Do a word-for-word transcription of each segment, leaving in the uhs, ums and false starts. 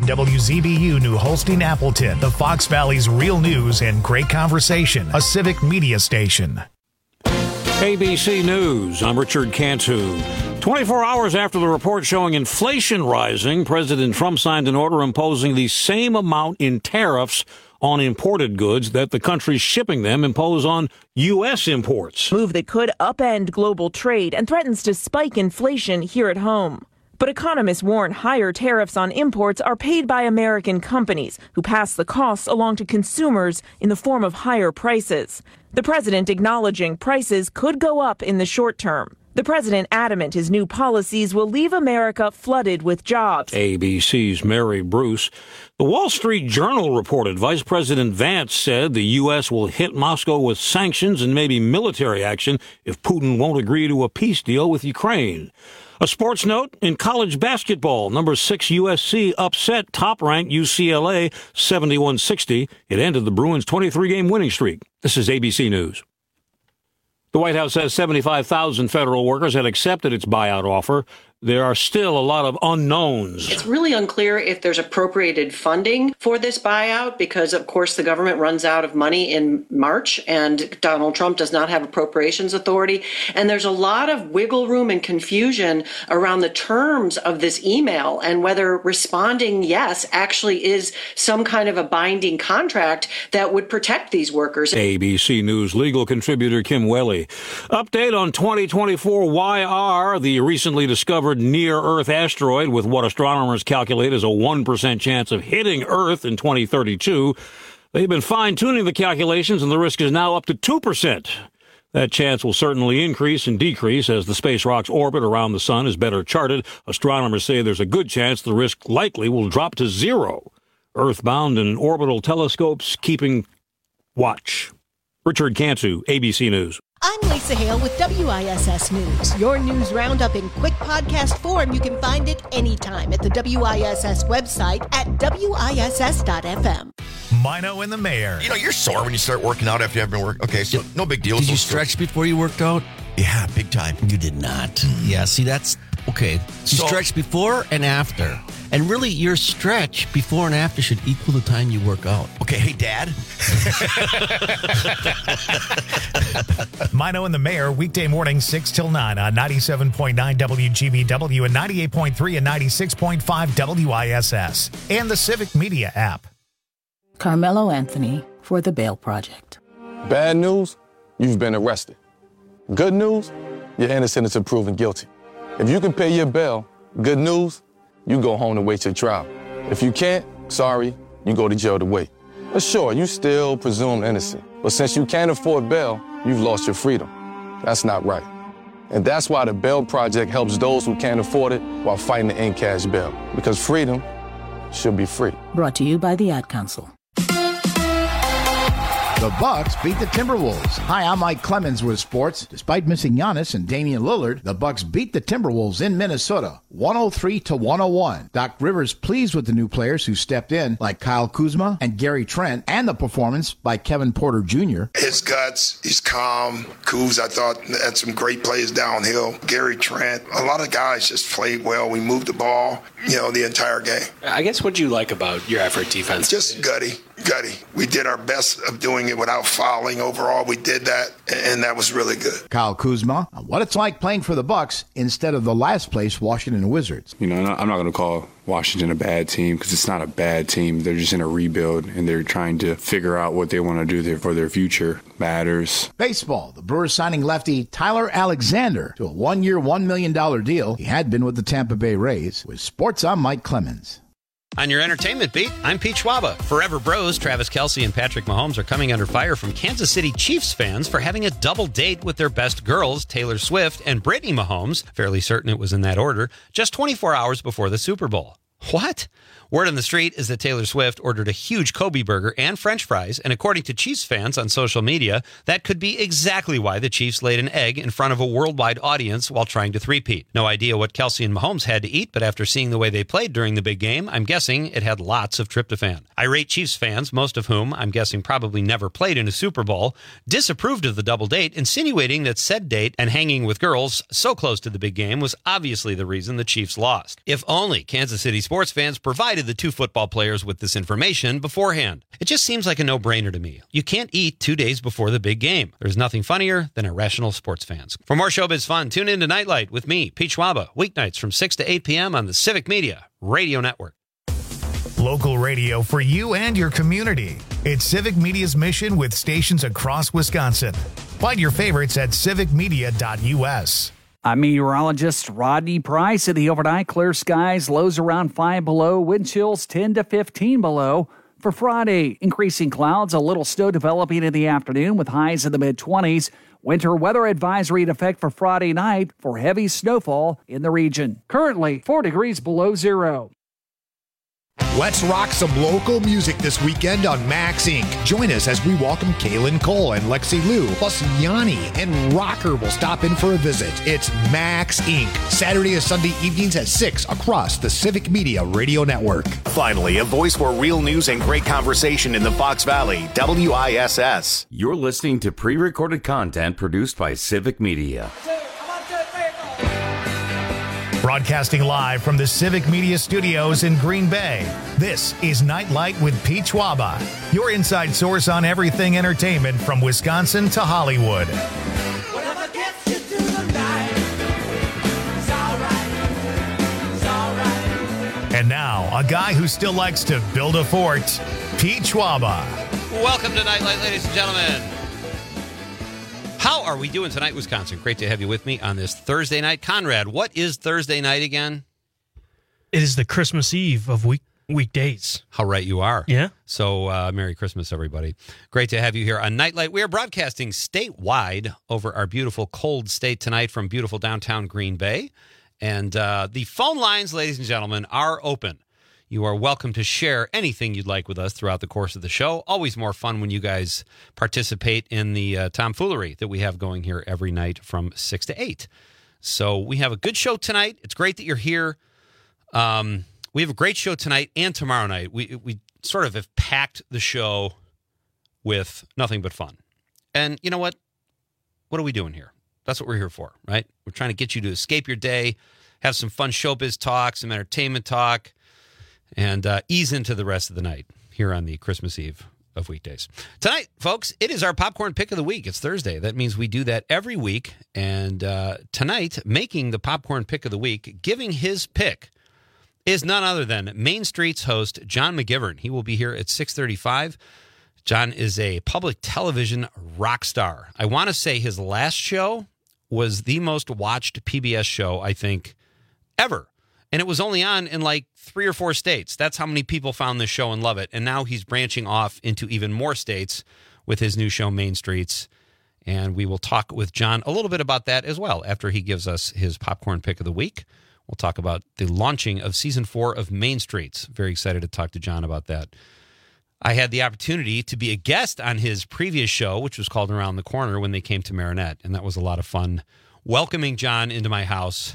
W Z B U New Holstein Appleton, the Fox Valley's real news and great conversation, a civic media station. A B C News, I'm Richard Cantu. twenty-four hours after the report showing inflation rising, President Trump signed an order imposing the same amount in tariffs on imported goods that the countries shipping them impose on U S imports. Move that could upend global trade and threatens to spike inflation here at home. But economists warn higher tariffs on imports are paid by American companies who pass the costs along to consumers in the form of higher prices. The president acknowledging prices could go up in the short term. The president adamant his new policies will leave America flooded with jobs. A B C's Mary Bruce. The Wall Street Journal reported Vice President Vance said the U S will hit Moscow with sanctions and maybe military action if Putin won't agree to a peace deal with Ukraine. A sports note, in college basketball, number six U S C upset top-ranked U C L A seventy-one sixty. It ended the Bruins' twenty-three game winning streak. This is A B C News. The White House says seventy-five thousand federal workers had accepted its buyout offer. There are still a lot of unknowns. It's really unclear if there's appropriated funding for this buyout because, of course, the government runs out of money in March and Donald Trump does not have appropriations authority. And there's a lot of wiggle room and confusion around the terms of this email and whether responding yes actually is some kind of a binding contract that would protect these workers. A B C News legal contributor Kim Welly. Update on twenty twenty-four Y R, the recently discovered near-Earth asteroid with what astronomers calculate as a one percent chance of hitting Earth in twenty thirty-two. They've been fine-tuning the calculations, and the risk is now up to two percent. That chance will certainly increase and decrease as the space rock's orbit around the sun is better charted. Astronomers say there's a good chance the risk likely will drop to zero. Earthbound and orbital telescopes keeping watch. Richard Cantu, A B C News. I'm Lisa Hale with W I S S News. Your news roundup in quick podcast form. You can find it anytime at the W I S S website at W I S S dot F M. Mino and the Mayor. You know, you're sore when you start working out after you have been working. Okay, so no big deal. Did so you stretch so, before you worked out? Yeah, big time. You did not. Mm-hmm. Yeah, see, that's okay. You So- stretch before and after. And really, your stretch before and after should equal the time you work out. Okay, hey, Dad. Mino and the Mayor, weekday morning, six till nine on ninety-seven point nine W G B W and ninety-eight point three and ninety-six point five W I S S. And the Civic Media app. Carmelo Anthony for the Bail Project. Bad news, you've been arrested. Good news, you're innocent until proven guilty. If you can pay your bail, good news, you go home to wait your trial. If you can't, sorry, you go to jail to wait. But sure, you still presumed innocent. But since you can't afford bail, you've lost your freedom. That's not right. And that's why the Bail Project helps those who can't afford it while fighting to end cash bail. Because freedom should be free. Brought to you by the Ad Council. The Bucks beat the Timberwolves. Hi, I'm Mike Clemens with sports. Despite missing Giannis and Damian Lillard, the Bucks beat the Timberwolves in Minnesota, one oh three to one oh one. Doc Rivers pleased with the new players who stepped in, like Kyle Kuzma and Gary Trent, and the performance by Kevin Porter Junior His guts, he's calm. Kuz, I thought, had some great plays downhill. Gary Trent, a lot of guys just played well. We moved the ball, you know, the entire game. I guess what do you like about your effort defense? Just gutty, gutty. We did our best of doing it without fouling. Overall, we did that, and that was really good. Kyle Kuzma, what it's like playing for the Bucks instead of the last place Washington Wizards. You know, I'm not going to call Washington a bad team because it's not a bad team. They're just in a rebuild, and they're trying to figure out what they want to do there for their future. Matters. Baseball, the Brewers signing lefty Tyler Alexander to a one-year, one million dollars deal. He had been with the Tampa Bay Rays. With sports, I'm Mike Clemens. On your entertainment beat, I'm Pete Schwaba. Forever Bros, Travis Kelce and Patrick Mahomes are coming under fire from Kansas City Chiefs fans for having a double date with their best girls, Taylor Swift and Brittany Mahomes, fairly certain it was in that order, just twenty-four hours before the Super Bowl. What? Word on the street is that Taylor Swift ordered a huge Kobe burger and French fries, and according to Chiefs fans on social media, that could be exactly why the Chiefs laid an egg in front of a worldwide audience while trying to three-peat. No idea what Kelce and Mahomes had to eat, but after seeing the way they played during the big game, I'm guessing it had lots of tryptophan. Irate Chiefs fans, most of whom I'm guessing probably never played in a Super Bowl, disapproved of the double date, insinuating that said date and hanging with girls so close to the big game was obviously the reason the Chiefs lost. If only Kansas City's sports fans provided the two football players with this information beforehand. It just seems like a no-brainer to me. You can't eat two days before the big game. There's nothing funnier than irrational sports fans. For more showbiz fun, tune in to Nightlight with me, Pete Schwaba, weeknights from six to eight p.m. on the Civic Media Radio Network. Local radio for you and your community. It's Civic Media's mission with stations across Wisconsin. Find your favorites at civic media dot u s. I'm meteorologist Rodney Price. In the overnight, clear skies, lows around five below, wind chills ten to fifteen below. For Friday, increasing clouds, a little snow developing in the afternoon with highs in the mid-twenties. Winter weather advisory in effect for Friday night for heavy snowfall in the region. Currently, four degrees below zero. Let's rock some local music this weekend on Max Incorporated. Join us as we welcome Kaylin Cole and Lexi Lou, plus Yanni and Rocker will stop in for a visit. It's Max Incorporated. Saturday and Sunday evenings at six across the Civic Media Radio Network. Finally, a voice for real news and great conversation in the Fox Valley, W I S S. You're listening to pre-recorded content produced by Civic Media. Broadcasting live from the Civic Media Studios in Green Bay, this is Nightlight with Pete Schwaba, your inside source on everything entertainment from Wisconsin to Hollywood. And now, a guy who still likes to build a fort, Pete Schwaba. Welcome to Nightlight, ladies and gentlemen. How are we doing tonight, Wisconsin? Great to have you with me on this Thursday night. Conrad, what is Thursday night again? It is the Christmas Eve of week weekdays. How right you are. Yeah. So, uh, Merry Christmas, everybody. Great to have you here on Nightlight. We are broadcasting statewide over our beautiful cold state tonight from beautiful downtown Green Bay. And uh, the phone lines, ladies and gentlemen, are open. You are welcome to share anything you'd like with us throughout the course of the show. Always more fun when you guys participate in the uh, tomfoolery that we have going here every night from six to eight. So we have a good show tonight. It's great that you're here. Um, we have a great show tonight and tomorrow night. We, we sort of have packed the show with nothing but fun. And you know what? What are we doing here? That's what we're here for, right? We're trying to get you to escape your day, have some fun showbiz talk, some entertainment talk, and uh, ease into the rest of the night here on the Christmas Eve of weekdays. Tonight, folks, it is our popcorn pick of the week. It's Thursday. That means we do that every week. And uh, tonight, making the popcorn pick of the week, giving his pick, is none other than Main Street's host, John McGivern. He will be here at six thirty-five. John is a public television rock star. I want to say his last show was the most watched P B S show, I think, ever. And it was only on in like three or four states. That's how many people found this show and love it. And now he's branching off into even more states with his new show, Main Streets. And we will talk with John a little bit about that as well after he gives us his popcorn pick of the week. We'll talk about the launching of season four of Main Streets. Very excited to talk to John about that. I had the opportunity to be a guest on his previous show, which was called Around the Corner, when they came to Marinette. And that was a lot of fun welcoming John into my house.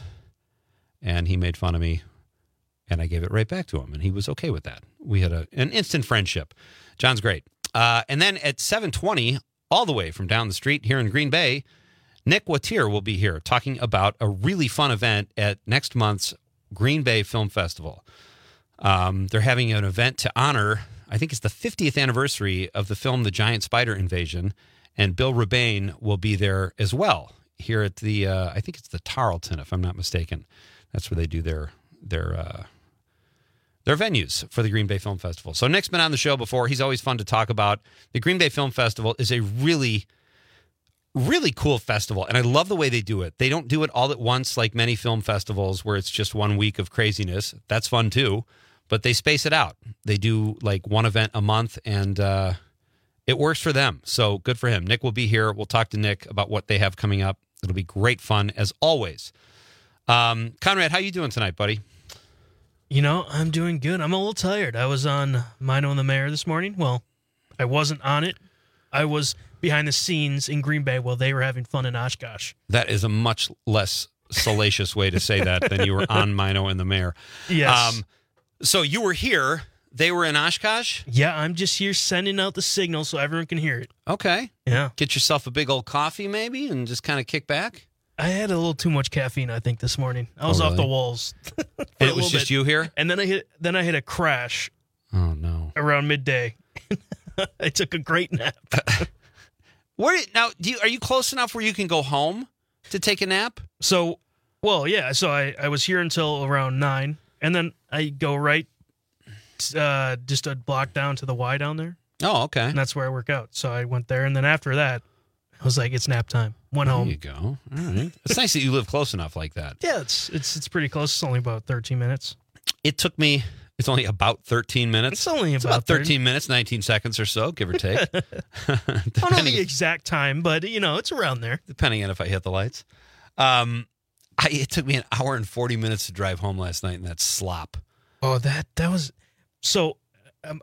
And he made fun of me, and I gave it right back to him, and he was okay with that. We had a, an instant friendship. John's great. Uh, and then at seven twenty, all the way from down the street here in Green Bay, Nick Wattier will be here talking about a really fun event at next month's Green Bay Film Festival. Um, they're having an event to honor, I think it's the fiftieth anniversary of the film The Giant Spider Invasion, and Bill Rebane will be there as well here at the, uh, I think it's the Tarleton, if I'm not mistaken. That's where they do their their uh, their venues for the Green Bay Film Festival. So Nick's been on the show before. He's always fun to talk about. The Green Bay Film Festival is a really, really cool festival, and I love the way they do it. They don't do it all at once like many film festivals where it's just one week of craziness. That's fun too, but they space it out. They do like one event a month, and uh, it works for them. So good for him. Nick will be here. We'll talk to Nick about what they have coming up. It'll be great fun as always. Um, Conrad, how you doing tonight, buddy? You know, I'm doing good. I'm a little tired. I was on Mino and the Mayor this morning. Well, I wasn't on it. I was behind the scenes in Green Bay while they were having fun in Oshkosh. That is a much less salacious way to say that than you were on Mino and the Mayor. Yes. Um, so you were here. They were in Oshkosh? Yeah, I'm just here sending out the signal so everyone can hear it. Okay. Yeah. Get yourself a big old coffee maybe and just kind of kick back? I had a little too much caffeine, I think, this morning. I was Oh, off really? the walls. And it was just you here? And then I hit then I hit a crash. Oh no! Around midday, I took a great nap. Where now? Do you, are you close enough where you can go home to take a nap? So, well, yeah. So I, I was here until around nine, and then I go right, uh, just a block down to the Y down there. Oh, okay. And that's where I work out. So I went there, and then after that, I was like, it's nap time. Went There home. you go. All right. It's nice that you live close enough like that. Yeah, it's it's it's pretty close. It's only about thirteen minutes. It took me. It's only about thirteen minutes. It's only It's about about thirteen minutes, nineteen seconds or so, give or take. I don't know the exact time, but you know, it's around there. Depending on if I hit the lights. Um, I, it took me an hour and forty minutes to drive home last night in that slop. Oh, that that was so. Um,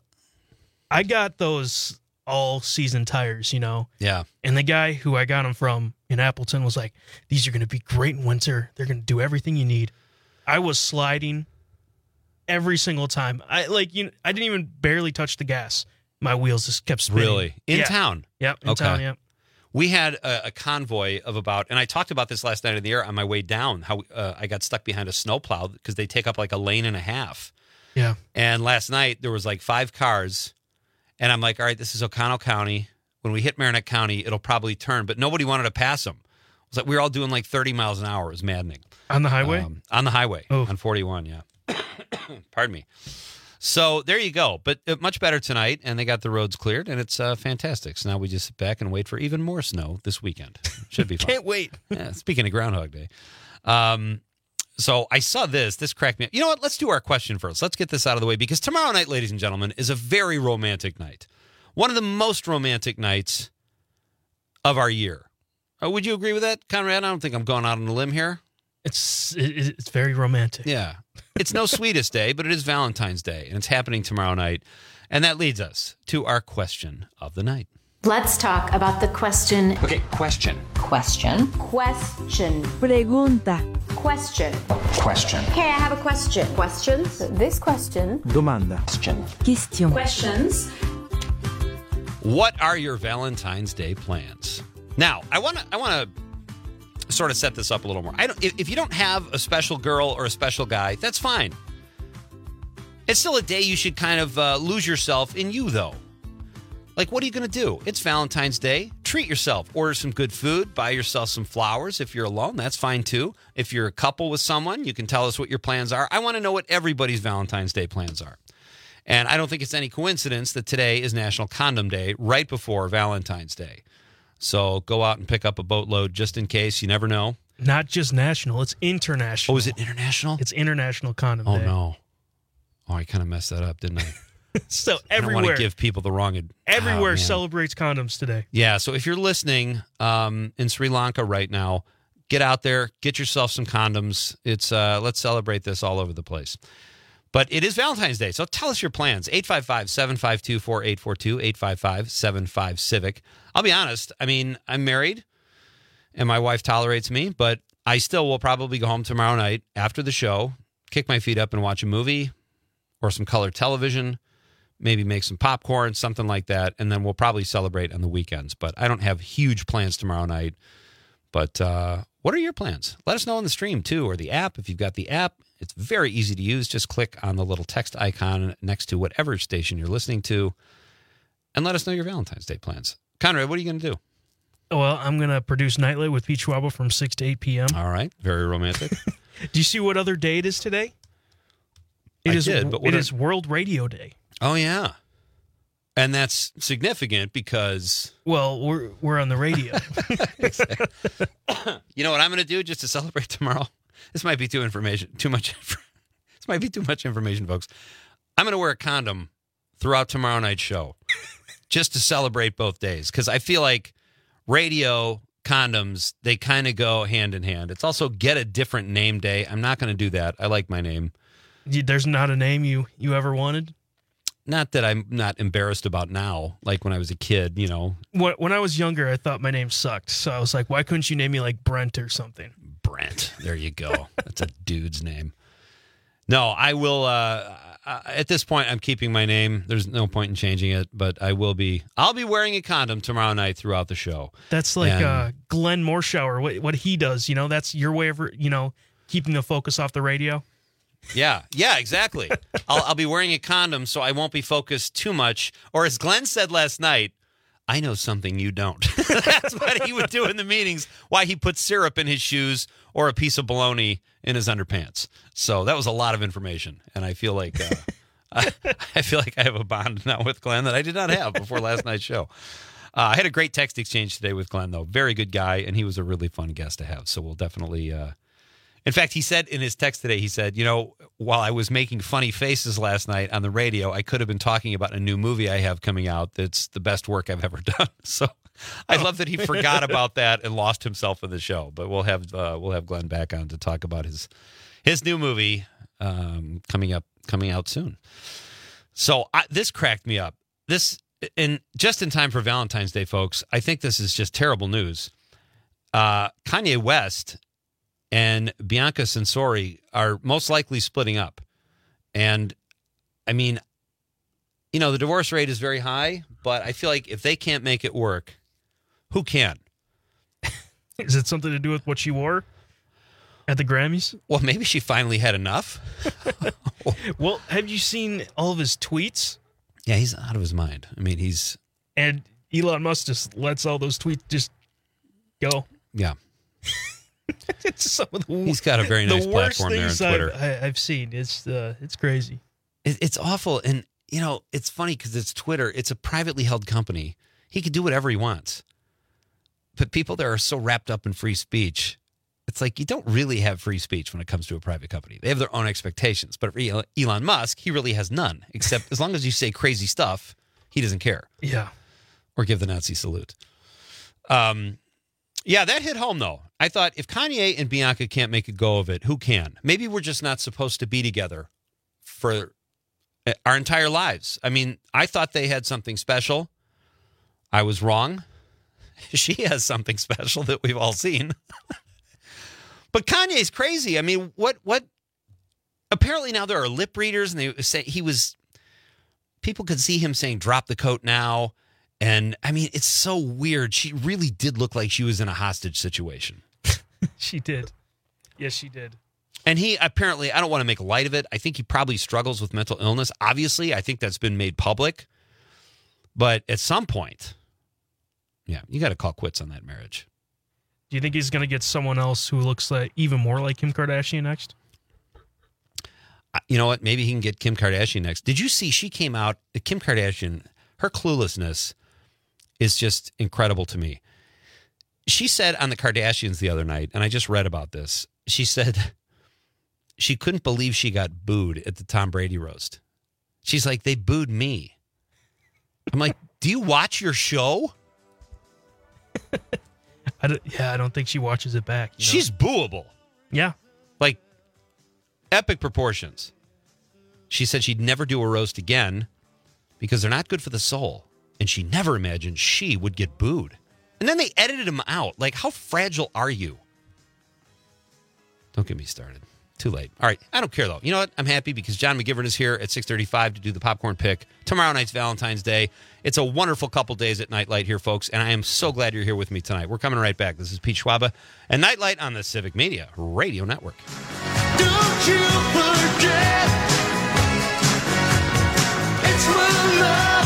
I got those all season tires, you know. Yeah. And the guy who I got them from in Appleton was like, "These are going to be great in winter. They're going to do everything you need." I was sliding every single time. I like you. Know, I didn't even barely touch the gas. My wheels just kept spinning. Really? In Yeah. town? Yep. In Okay. town. Yep. We had a, a convoy of about, and I talked about this last night in the air on my way down, how uh, I got stuck behind a snowplow because they take up like a lane and a half. Yeah. And last night there was like five cars, and I'm like, all right, this is O'Connell County. When we hit Marinette County, it'll probably turn, but nobody wanted to pass them. It was like we were all doing like thirty miles an hour. It was maddening. On the highway? Um, on the highway, Oh. on forty-one, yeah. Pardon me. So there you go. But uh, much better tonight, and they got the roads cleared, and it's uh, fantastic. So now we just sit back and wait for even more snow this weekend. Should be fun. Can't wait. Yeah, speaking of Groundhog Day. Um, so I saw this. This cracked me up. You know what? Let's do our question first. Let's get this out of the way, because tomorrow night, ladies and gentlemen, is a very romantic night. One of the most romantic nights of our year. Uh, would you agree with that, Conrad? I don't think I'm going out on a limb here. It's it, it's very romantic. Yeah. It's no sweetest day, but it is Valentine's Day, and it's happening tomorrow night. And that leads us to our question of the night. Let's talk about the question. Okay, question. Question. Question. Pregunta. Question. Question. Hey, I have a question. Questions? This question. Domanda. Question. Question. Questions. What are your Valentine's Day plans? Now, I want to I want to sort of set this up a little more. I don't if, if you don't have a special girl or a special guy, that's fine. It's still a day you should kind of uh, lose yourself in you, though. Like, what are you going to do? It's Valentine's Day. Treat yourself. Order some good food. Buy yourself some flowers. If you're alone, that's fine, too. If you're a couple with someone, you can tell us what your plans are. I want to know what everybody's Valentine's Day plans are. And I don't think it's any coincidence that today is National Condom Day right before Valentine's Day. So go out and pick up a boatload just in case. You never know. Not just national, it's international. Oh, is it international? It's International Condom Oh, Day. no. Oh, I kind of messed that up, didn't I? So I don't everywhere, want to give people the wrong... Ad- everywhere oh, man. celebrates condoms today. Yeah, so if you're listening um, in Sri Lanka right now, get out there, get yourself some condoms. It's uh, let's celebrate this all over the place. But it is Valentine's Day, so tell us your plans. eight five five, seven five two, four eight four two, eight five five, seven five, CIVIC. I'll be honest, I mean, I'm married, and my wife tolerates me, but I still will probably go home tomorrow night after the show, kick my feet up and watch a movie or some color television, maybe make some popcorn, something like that, and then we'll probably celebrate on the weekends. But I don't have huge plans tomorrow night. But uh, what are your plans? Let us know on the stream, too, or the app. If you've got the app, it's very easy to use. Just click on the little text icon next to whatever station you're listening to and let us know your Valentine's Day plans. Conrad, what are you going to do? Well, I'm going to produce Nightly with Pete Schwabel from six to eight p.m. All right. Very romantic. Do you see what other day it is today? It I is, did, but what it are- is World Radio Day. Oh, yeah. And that's significant because... Well, we're we're on the radio. You know what I'm going to do just to celebrate tomorrow? This might be too information, too much. This might be too much information, folks. I'm going to wear a condom throughout tomorrow night's show just to celebrate both days because I feel like radio, condoms, they kind of go hand in hand. It's also Get a Different Name Day. I'm not going to do that. I like my name. You- There's not a name you, you ever wanted? Not that I'm not embarrassed about now, like when I was a kid, you know. When, when I was younger, I thought my name sucked. So I was like, why couldn't you name me like Brent or something? Brent. There you go. That's a dude's name. No, I will. Uh, uh, at this point, I'm keeping my name. There's no point in changing it, but I will be. I'll be wearing a condom tomorrow night throughout the show. That's like And- uh, Glenn Morshower, what, what he does. You know, that's your way of, you know, keeping the focus off the radio. Yeah, yeah, exactly. I'll, I'll be wearing a condom so I won't be focused too much. Or as Glenn said last night, I know something you don't. That's what he would do in the meetings, why he put syrup in his shoes or a piece of bologna in his underpants. So that was a lot of information. And I feel like uh, I, I feel like I have a bond now with Glenn that I did not have before last night's show. Uh, I had a great text exchange today with Glenn, though. Very good guy, and he was a really fun guest to have. So we'll definitely... Uh, In fact, he said in his text today, he said, you know, while I was making funny faces last night on the radio, I could have been talking about a new movie I have coming out that's the best work I've ever done. So I love that he forgot about that and lost himself in the show. But we'll have uh, we'll have Glenn back on to talk about his his new movie um, coming up coming out soon. So I, this cracked me up. This and just in time for Valentine's Day, folks. I think this is just terrible news. Uh, Kanye West and Bianca Censori are most likely splitting up. And, I mean, you know, the divorce rate is very high, but I feel like if they can't make it work, who can? Is it something to do with what she wore at the Grammys? Well, maybe she finally had enough. Well, have you seen all of his tweets? Yeah, he's out of his mind. I mean, he's... And Elon Musk just lets all those tweets just go. Yeah. It's some of the, He's got a very nice the worst platform there on things Twitter. I've, I, I've seen. It's uh, it's crazy. It, it's awful. And, you know, it's funny because it's Twitter. It's a privately held company. He can do whatever he wants. But people that are so wrapped up in free speech, it's like you don't really have free speech when it comes to a private company. They have their own expectations. But for Elon Musk, he really has none, except as long as you say crazy stuff, he doesn't care. Yeah. Or give the Nazi salute. Um, yeah, that hit home, though. I thought if Kanye and Bianca can't make a go of it, who can? Maybe we're just not supposed to be together for our entire lives. I mean, I thought they had something special. I was wrong. She has something special that we've all seen. But Kanye's crazy. I mean, what, what, apparently now there are lip readers and they say he was, people could see him saying, drop the coat now. And I mean, it's so weird. She really did look like she was in a hostage situation. She did. Yes, she did. And he apparently, I don't want to make light of it. I think he probably struggles with mental illness. Obviously, I think that's been made public. But at some point, yeah, you got to call quits on that marriage. Do you think he's going to get someone else who looks like even more like Kim Kardashian next? You know what? Maybe he can get Kim Kardashian next. Did you see she came out, Kim Kardashian, her cluelessness is just incredible to me. She said on the Kardashians the other night, and I just read about this, she said she couldn't believe she got booed at the Tom Brady roast. She's like, they booed me. I'm like, do you watch your show? I don't, yeah, I don't think she watches it back. You know? She's booable. Yeah. Like, epic proportions. She said she'd never do a roast again because they're not good for the soul. And she never imagined she would get booed. And then they edited him out. Like, how fragile are you? Don't get me started. Too late. All right. I don't care, though. You know what? I'm happy because John McGivern is here at six thirty-five to do the popcorn pick. Tomorrow night's Valentine's Day. It's a wonderful couple days at Nightlight here, folks, and I am so glad you're here with me tonight. We're coming right back. This is Pete Schwaba and Nightlight on the Civic Media Radio Network. Don't you forget, it's my love.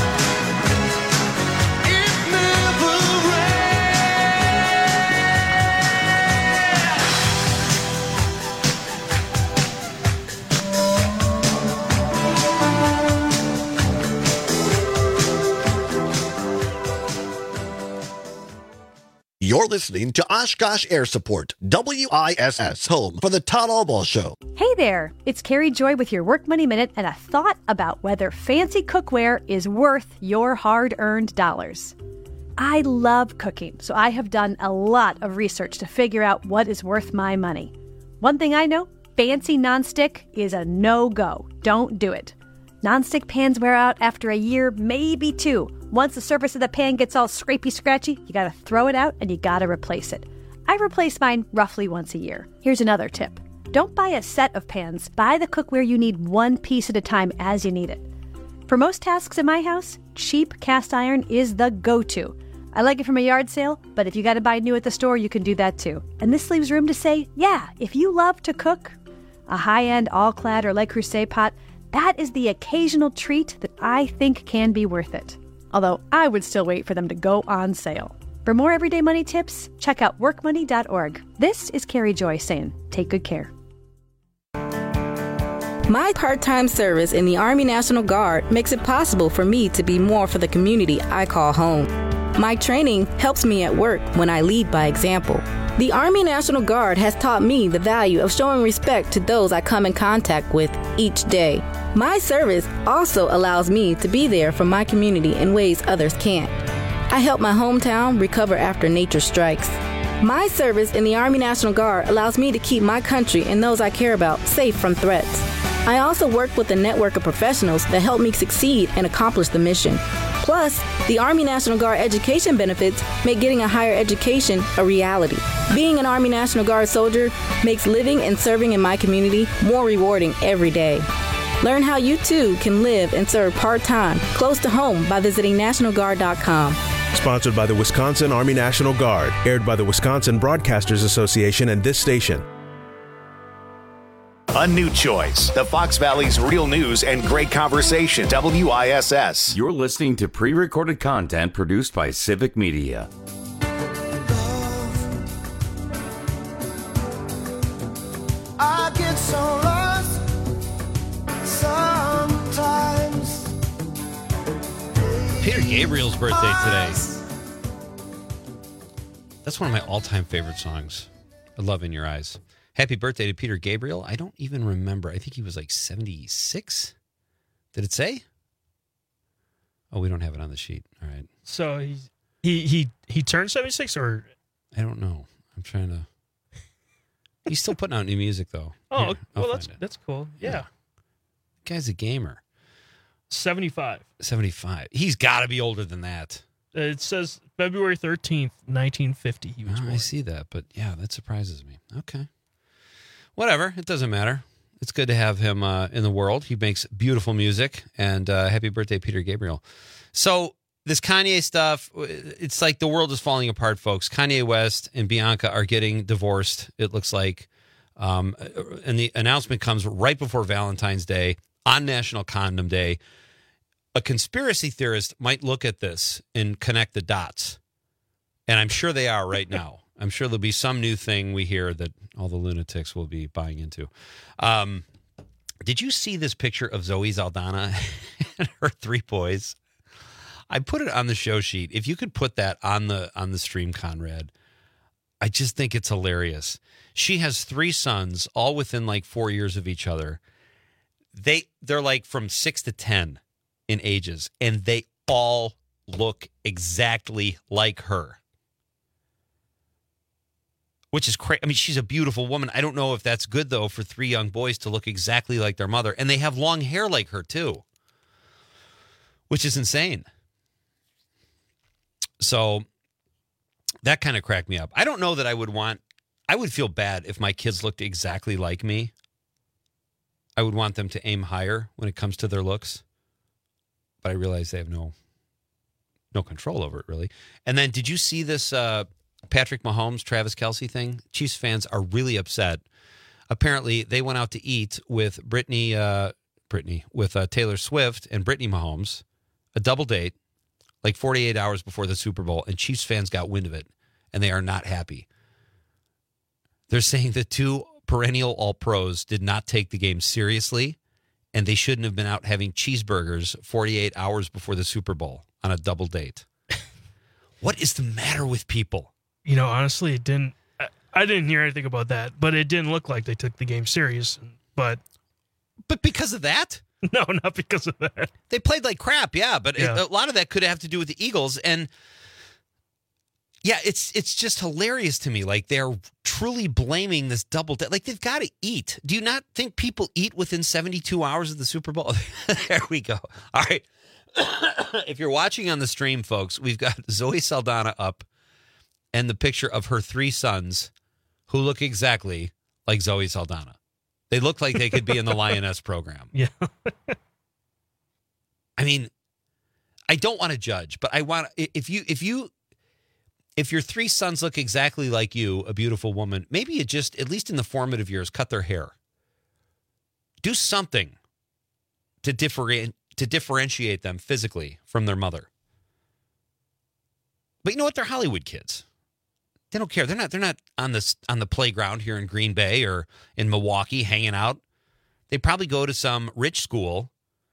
It never You're listening to Oshkosh Air Support, W I S S, home for the Todd Albaugh Show. Hey there, it's Carrie Joy with your Work Money Minute and a thought about whether fancy cookware is worth your hard-earned dollars. I love cooking, so I have done a lot of research to figure out what is worth my money. One thing I know, fancy nonstick is a no-go. Don't do it. Nonstick pans wear out after a year, maybe two. Once the surface of the pan gets all scrapey scratchy, you gotta throw it out and you gotta replace it. I replace mine roughly once a year. Here's another tip. Don't buy a set of pans. Buy the cookware you need one piece at a time as you need it. For most tasks in my house, cheap cast iron is the go-to. I like it from a yard sale, but if you got to buy new at the store, you can do that too. And this leaves room to say, yeah, if you love to cook, a high-end all-clad or Le Creuset pot, that is the occasional treat that I think can be worth it. Although I would still wait for them to go on sale. For more everyday money tips, check out work money dot org. This is Carrie Joy saying, take good care. My part-time service in the Army National Guard makes it possible for me to be more for the community I call home. My training helps me at work when I lead by example. The Army National Guard has taught me the value of showing respect to those I come in contact with each day. My service also allows me to be there for my community in ways others can't. I help my hometown recover after nature strikes. My service in the Army National Guard allows me to keep my country and those I care about safe from threats. I also work with a network of professionals that help me succeed and accomplish the mission. Plus, the Army National Guard education benefits make getting a higher education a reality. Being an Army National Guard soldier makes living and serving in my community more rewarding every day. Learn how you too can live and serve part-time close to home by visiting national guard dot com. Sponsored by the Wisconsin Army National Guard, aired by the Wisconsin Broadcasters Association and this station. A new choice. The Fox Valley's real news and great conversation. W I S S. You're listening to pre-recorded content produced by Civic Media. I get so lost sometimes. Peter Gabriel's birthday today. That's one of my all-time favorite songs. I love In Your Eyes. Happy birthday to Peter Gabriel. I don't even remember. I think he was like seventy-six. Did it say? Oh, we don't have it on the sheet. All right. So he he he he turned seventy-six, or I don't know. I'm trying to. He's still putting out new music though. Oh, Here, well I'll that's find it. that's cool. Yeah. Yeah. Guy's a gamer. seventy-five. seventy-five. He's got to be older than that. Uh, It says February thirteenth, nineteen fifty. He was Oh, born. I see that, but yeah, that surprises me. Okay. Whatever. It doesn't matter. It's good to have him uh, in the world. He makes beautiful music, and uh, happy birthday, Peter Gabriel. So this Kanye stuff, it's like the world is falling apart, folks. Kanye West and Bianca are getting divorced, it looks like. Um, and the announcement comes right before Valentine's Day on National Condom Day. A conspiracy theorist might look at this and connect the dots. And I'm sure they are right now. I'm sure there'll be some new thing we hear that all the lunatics will be buying into. Um, did you see this picture of Zoe Saldana and her three boys? I put it on the show sheet. If you could put that on the on the stream, Conrad, I just think it's hilarious. She has three sons, all within like four years of each other. They they're like from six to ten in ages, and they all look exactly like her. Which is crazy. I mean, she's a beautiful woman. I don't know if that's good, though, for three young boys to look exactly like their mother. And they have long hair like her, too. Which is insane. So that kind of cracked me up. I don't know that I would want... I would feel bad if my kids looked exactly like me. I would want them to aim higher when it comes to their looks. But I realize they have no, no control over it, really. And then, did you see this... Uh, Patrick Mahomes, Travis Kelce thing? Chiefs fans are really upset. Apparently, they went out to eat with Brittany, uh, Brittany, with uh, Taylor Swift and Brittany Mahomes, a double date, like forty-eight hours before the Super Bowl, and Chiefs fans got wind of it, and they are not happy. They're saying the two perennial All-Pros did not take the game seriously, and they shouldn't have been out having cheeseburgers forty-eight hours before the Super Bowl on a double date. What is the matter with people? You know, honestly, it didn't. I, I didn't hear anything about that, but it didn't look like they took the game serious. But, but because of that? No, not because of that. They played like crap, yeah. But Yeah. It, a lot of that could have to do with the Eagles, and yeah, it's it's just hilarious to me. Like they're truly blaming this double date. Like they've got to eat. Do you not think people eat within seventy-two hours of the Super Bowl? There we go. All right. If you're watching on the stream, folks, we've got Zoe Saldana up. And the picture of her three sons who look exactly like Zoe Saldana. They look like they could be in the Lioness program. Yeah. I mean, I don't want to judge, but I want if you if you if your three sons look exactly like you, a beautiful woman, maybe you just, at least in the formative years, cut their hair. Do something to differentiate to differentiate them physically from their mother. But you know what? They're Hollywood kids. They don't care. They're not. They're not on this on the playground here in Green Bay or in Milwaukee hanging out. They probably go to some rich school.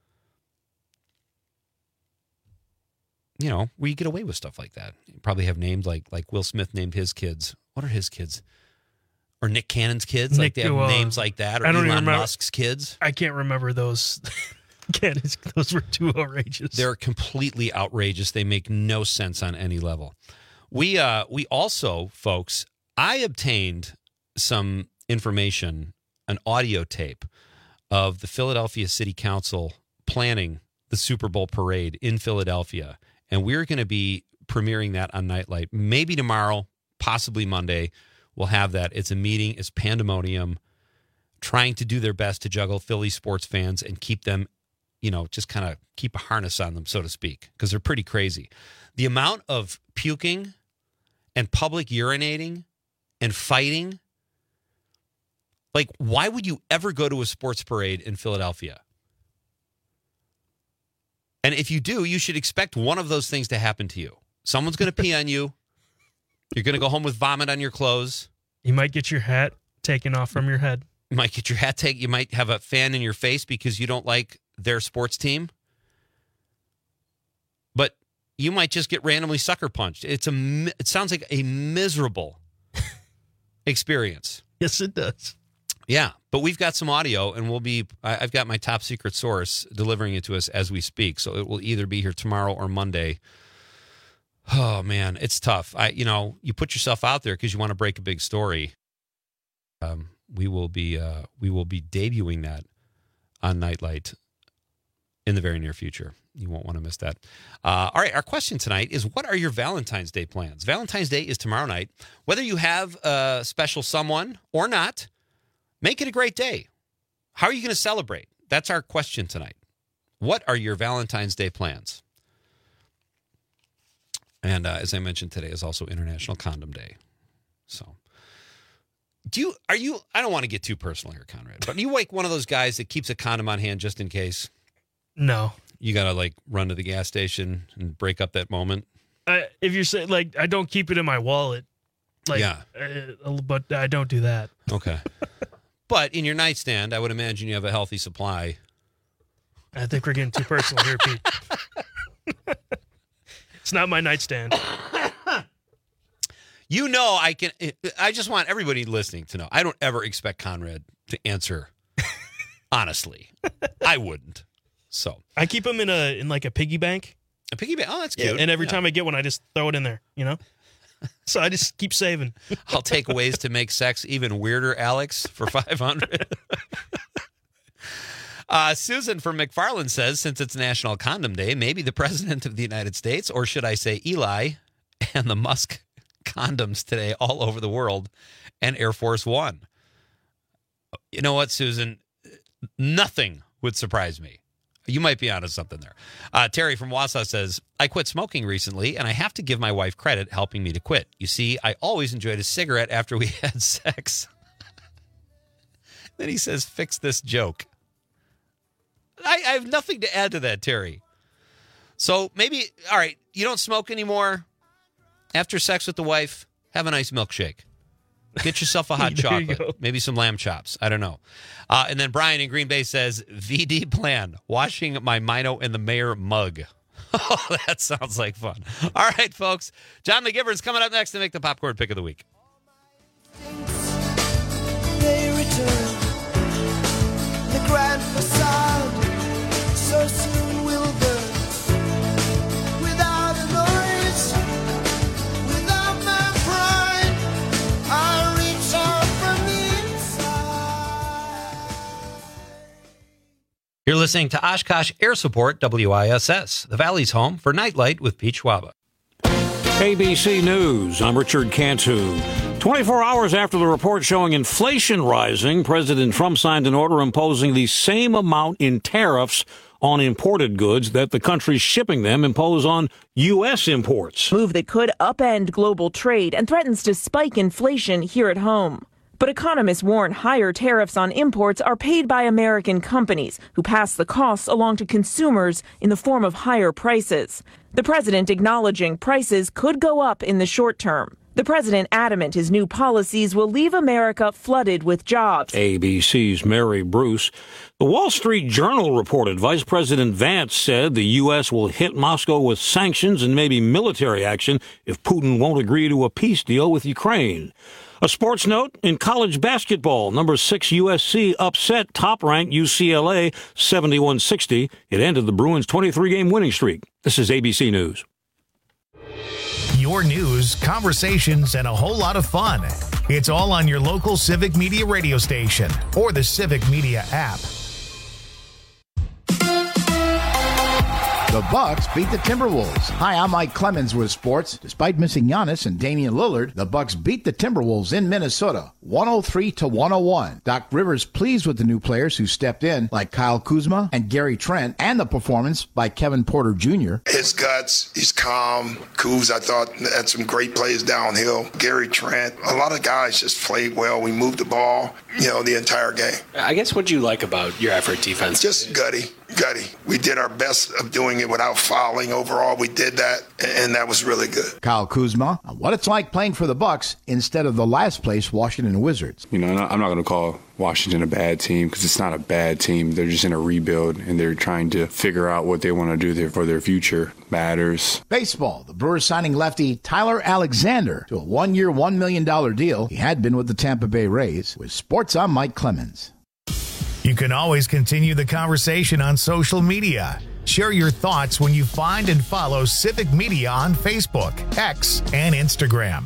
You know, where you get away with stuff like that. You probably have names like like Will Smith named his kids. What are his kids? Or Nick Cannon's kids? Nick, like they have uh, names like that. Or I don't Elon even remember. Musk's kids. I can't remember those. Can't, those were too outrageous. They're completely outrageous. They make no sense on any level. We uh we also, folks, I obtained some information, an audio tape of the Philadelphia City Council planning the Super Bowl parade in Philadelphia. And we're going to be premiering that on Nightlight. Maybe tomorrow, possibly Monday, we'll have that. It's a meeting. It's pandemonium, trying to do their best to juggle Philly sports fans and keep them, you know, just kind of keep a harness on them, so to speak, because they're pretty crazy. The amount of puking and public urinating and fighting, like, why would you ever go to a sports parade in Philadelphia? And if you do, you should expect one of those things to happen to you. Someone's going to pee on you. You're going to go home with vomit on your clothes. You might get your hat taken off from your head. You might get your hat taken. You might have a fan in your face because you don't like their sports team. But you might just get randomly sucker punched. It's a. It sounds like a miserable experience. Yes, it does. Yeah, but we've got some audio, and we'll be. I've got my top secret source delivering it to us as we speak, so it will either be here tomorrow or Monday. Oh man, it's tough. I, you know, you put yourself out there because you want to break a big story. Um, we will be, uh, we will be debuting that on Nightlight in the very near future. You won't want to miss that. Uh, all right, our question tonight is: what are your Valentine's Day plans? Valentine's Day is tomorrow night. Whether you have a special someone or not, make it a great day. How are you going to celebrate? That's our question tonight. What are your Valentine's Day plans? And uh, as I mentioned, today is also International Condom Day. So, do you, are you, I don't want to get too personal here, Conrad, but are you like one of those guys that keeps a condom on hand just in case? No. You got to like run to the gas station and break up that moment? Uh, if you're saying, like, I don't keep it in my wallet. Like, Yeah. Uh, but I don't do that. Okay. But in your nightstand, I would imagine you have a healthy supply. I think we're getting too personal here, Pete. It's not my nightstand. You know, I can. I just want everybody listening to know. I don't ever expect Conrad to answer honestly. I wouldn't. So I keep them in a in like a piggy bank. A piggy bank. Oh, that's cute. And every Yeah. time I get one, I just throw it in there. You know. So I just keep saving. I'll take ways to make sex even weirder, Alex, for five hundred. Uh, Susan from McFarland says, since it's National Condom Day, maybe the President of the United States, or should I say Eli, and the Musk condoms today all over the world, and Air Force One. You know what, Susan? Nothing would surprise me. You might be onto something there. Uh, Terry from Wausau says, I quit smoking recently, and I have to give my wife credit helping me to quit. You see, I always enjoyed a cigarette after we had sex. Then he says, fix this joke. I, I have nothing to add to that, Terry. So maybe, all right, you don't smoke anymore. After sex with the wife, have a nice milkshake. Get yourself a hot There you chocolate. go. Maybe some lamb chops. I don't know. Uh, and then Brian in Green Bay says, V D plan, washing my Mino in the mayor mug. Oh, that sounds like fun. All right, folks. John McGivern's coming up next to make the popcorn pick of the week. They return. The grand facade so soon will burn. Without a noise, without my pride, I reach out from the inside. You're listening to Oshkosh Air Support, W I S S, the Valley's home for Nightlight with Pete Schwaba. A B C News, I'm Richard Cantu. twenty-four hours after the report showing inflation rising, President Trump signed an order imposing the same amount in tariffs on imported goods that the countries shipping them impose on U S imports. Move that could upend global trade and threatens to spike inflation here at home. But economists warn higher tariffs on imports are paid by American companies who pass the costs along to consumers in the form of higher prices. The president acknowledging prices could go up in the short term. The president adamant his new policies will leave America flooded with jobs. A B C's Mary Bruce. The Wall Street Journal reported Vice President Vance said the U S will hit Moscow with sanctions and maybe military action if Putin won't agree to a peace deal with Ukraine. A sports note, in college basketball, number six U S C upset top-ranked U C L A seventy-one sixty. It ended the Bruins' twenty-three game winning streak. This is A B C News. Your news, conversations, and a whole lot of fun. It's all on your local Civic Media radio station or the Civic Media app. The Bucks beat the Timberwolves. Hi, I'm Mike Clemens with sports. Despite missing Giannis and Damian Lillard, the Bucks beat the Timberwolves in Minnesota, one oh three to one oh one. Doc Rivers pleased with the new players who stepped in, like Kyle Kuzma and Gary Trent, and the performance by Kevin Porter Junior His guts, he's calm. Kuz, I thought, had some great plays downhill. Gary Trent, a lot of guys just played well. We moved the ball, you know, the entire game. I guess what do you like about your effort defense? Just gutty, gutty. We did our best of doing it without fouling. Overall, we did that, and that was really good. Kyle Kuzma, on what it's like playing for the Bucks instead of the last place Washington Wizards. You know, I'm not going to call Washington a bad team because it's not a bad team. They're just in a rebuild, and they're trying to figure out what they want to do there for their future. Matters. Baseball, the Brewers signing lefty Tyler Alexander to a one-year, one million dollars deal. He had been with the Tampa Bay Rays. With sports, I'm Mike Clemens. You can always continue the conversation on social media. Share your thoughts when you find and follow Civic Media on Facebook, X, and Instagram.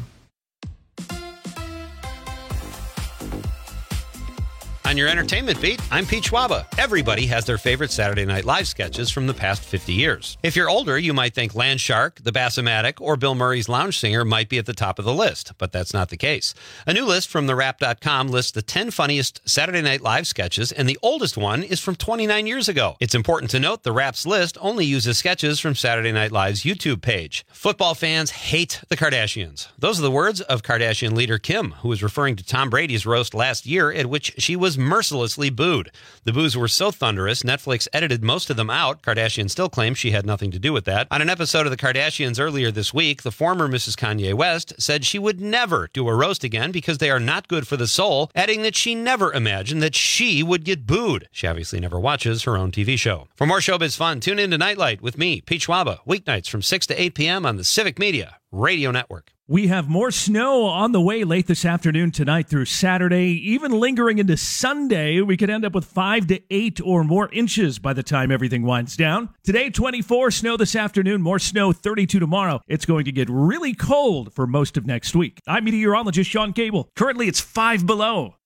On your entertainment beat, I'm Pete Schwaba. Everybody has their favorite Saturday Night Live sketches from the past fifty years. If you're older, you might think Land Shark, The Bassomatic, or Bill Murray's Lounge Singer might be at the top of the list, but that's not the case. A new list from the rap dot com lists the ten funniest Saturday Night Live sketches, and the oldest one is from twenty-nine years ago. It's important to note the Rap's list only uses sketches from Saturday Night Live's YouTube page. Football fans hate the Kardashians. Those are the words of Kardashian leader Kim, who was referring to Tom Brady's roast last year, at which she was mercilessly booed. The boos were so thunderous, Netflix edited most of them out. Kardashian still claims she had nothing to do with that. On an episode of The Kardashians earlier this week, the former Missus Kanye West said she would never do a roast again because they are not good for the soul, adding that she never imagined that she would get booed. She obviously never watches her own T V show. For more showbiz fun, tune in to Nightlight with me, Pete Schwaba, weeknights from six to eight p.m. on the Civic Media Radio Network. We have more snow on the way late this afternoon, tonight through Saturday, even lingering into Sunday. We could end up with five to eight or more inches by the time everything winds down. Today, twenty-four, snow this afternoon, more snow, thirty-two tomorrow. It's going to get really cold for most of next week. I'm meteorologist Sean Cable. Currently, it's five below.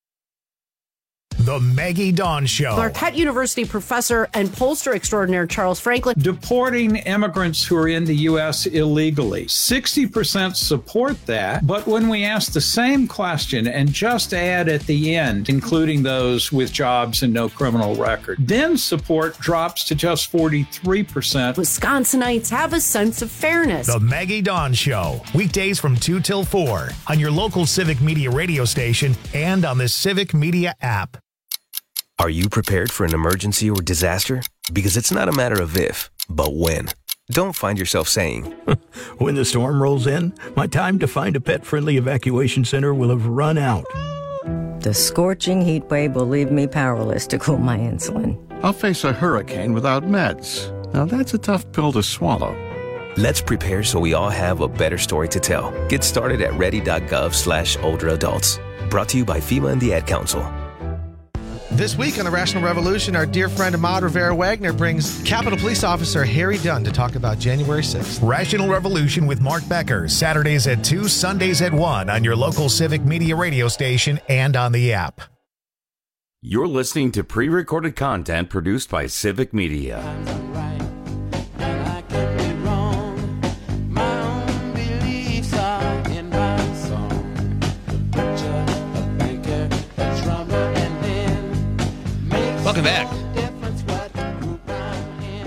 The Maggie Dawn Show. Marquette University professor and pollster extraordinaire Charles Franklin. Deporting immigrants who are in the U S illegally. sixty percent support that, but when we ask the same question and just add at the end, including those with jobs and no criminal record, then support drops to just forty-three percent. Wisconsinites have a sense of fairness. The Maggie Dawn Show. Weekdays from two till four on your local Civic Media radio station and on the Civic Media app. Are you prepared for an emergency or disaster? Because it's not a matter of if, but when. Don't find yourself saying, when the storm rolls in, my time to find a pet-friendly evacuation center will have run out. The scorching heat wave will leave me powerless to cool my insulin. I'll face a hurricane without meds. Now that's a tough pill to swallow. Let's prepare so we all have a better story to tell. Get started at ready.gov slash older adults. Brought to you by FEMA and the Ad Council. This week on The Rational Revolution, our dear friend Ahmad Rivera-Wagner brings Capitol Police Officer Harry Dunn to talk about January sixth. Rational Revolution with Mark Becker, Saturdays at two, Sundays at one on your local Civic Media radio station and on the app. You're listening to pre-recorded content produced by Civic Media.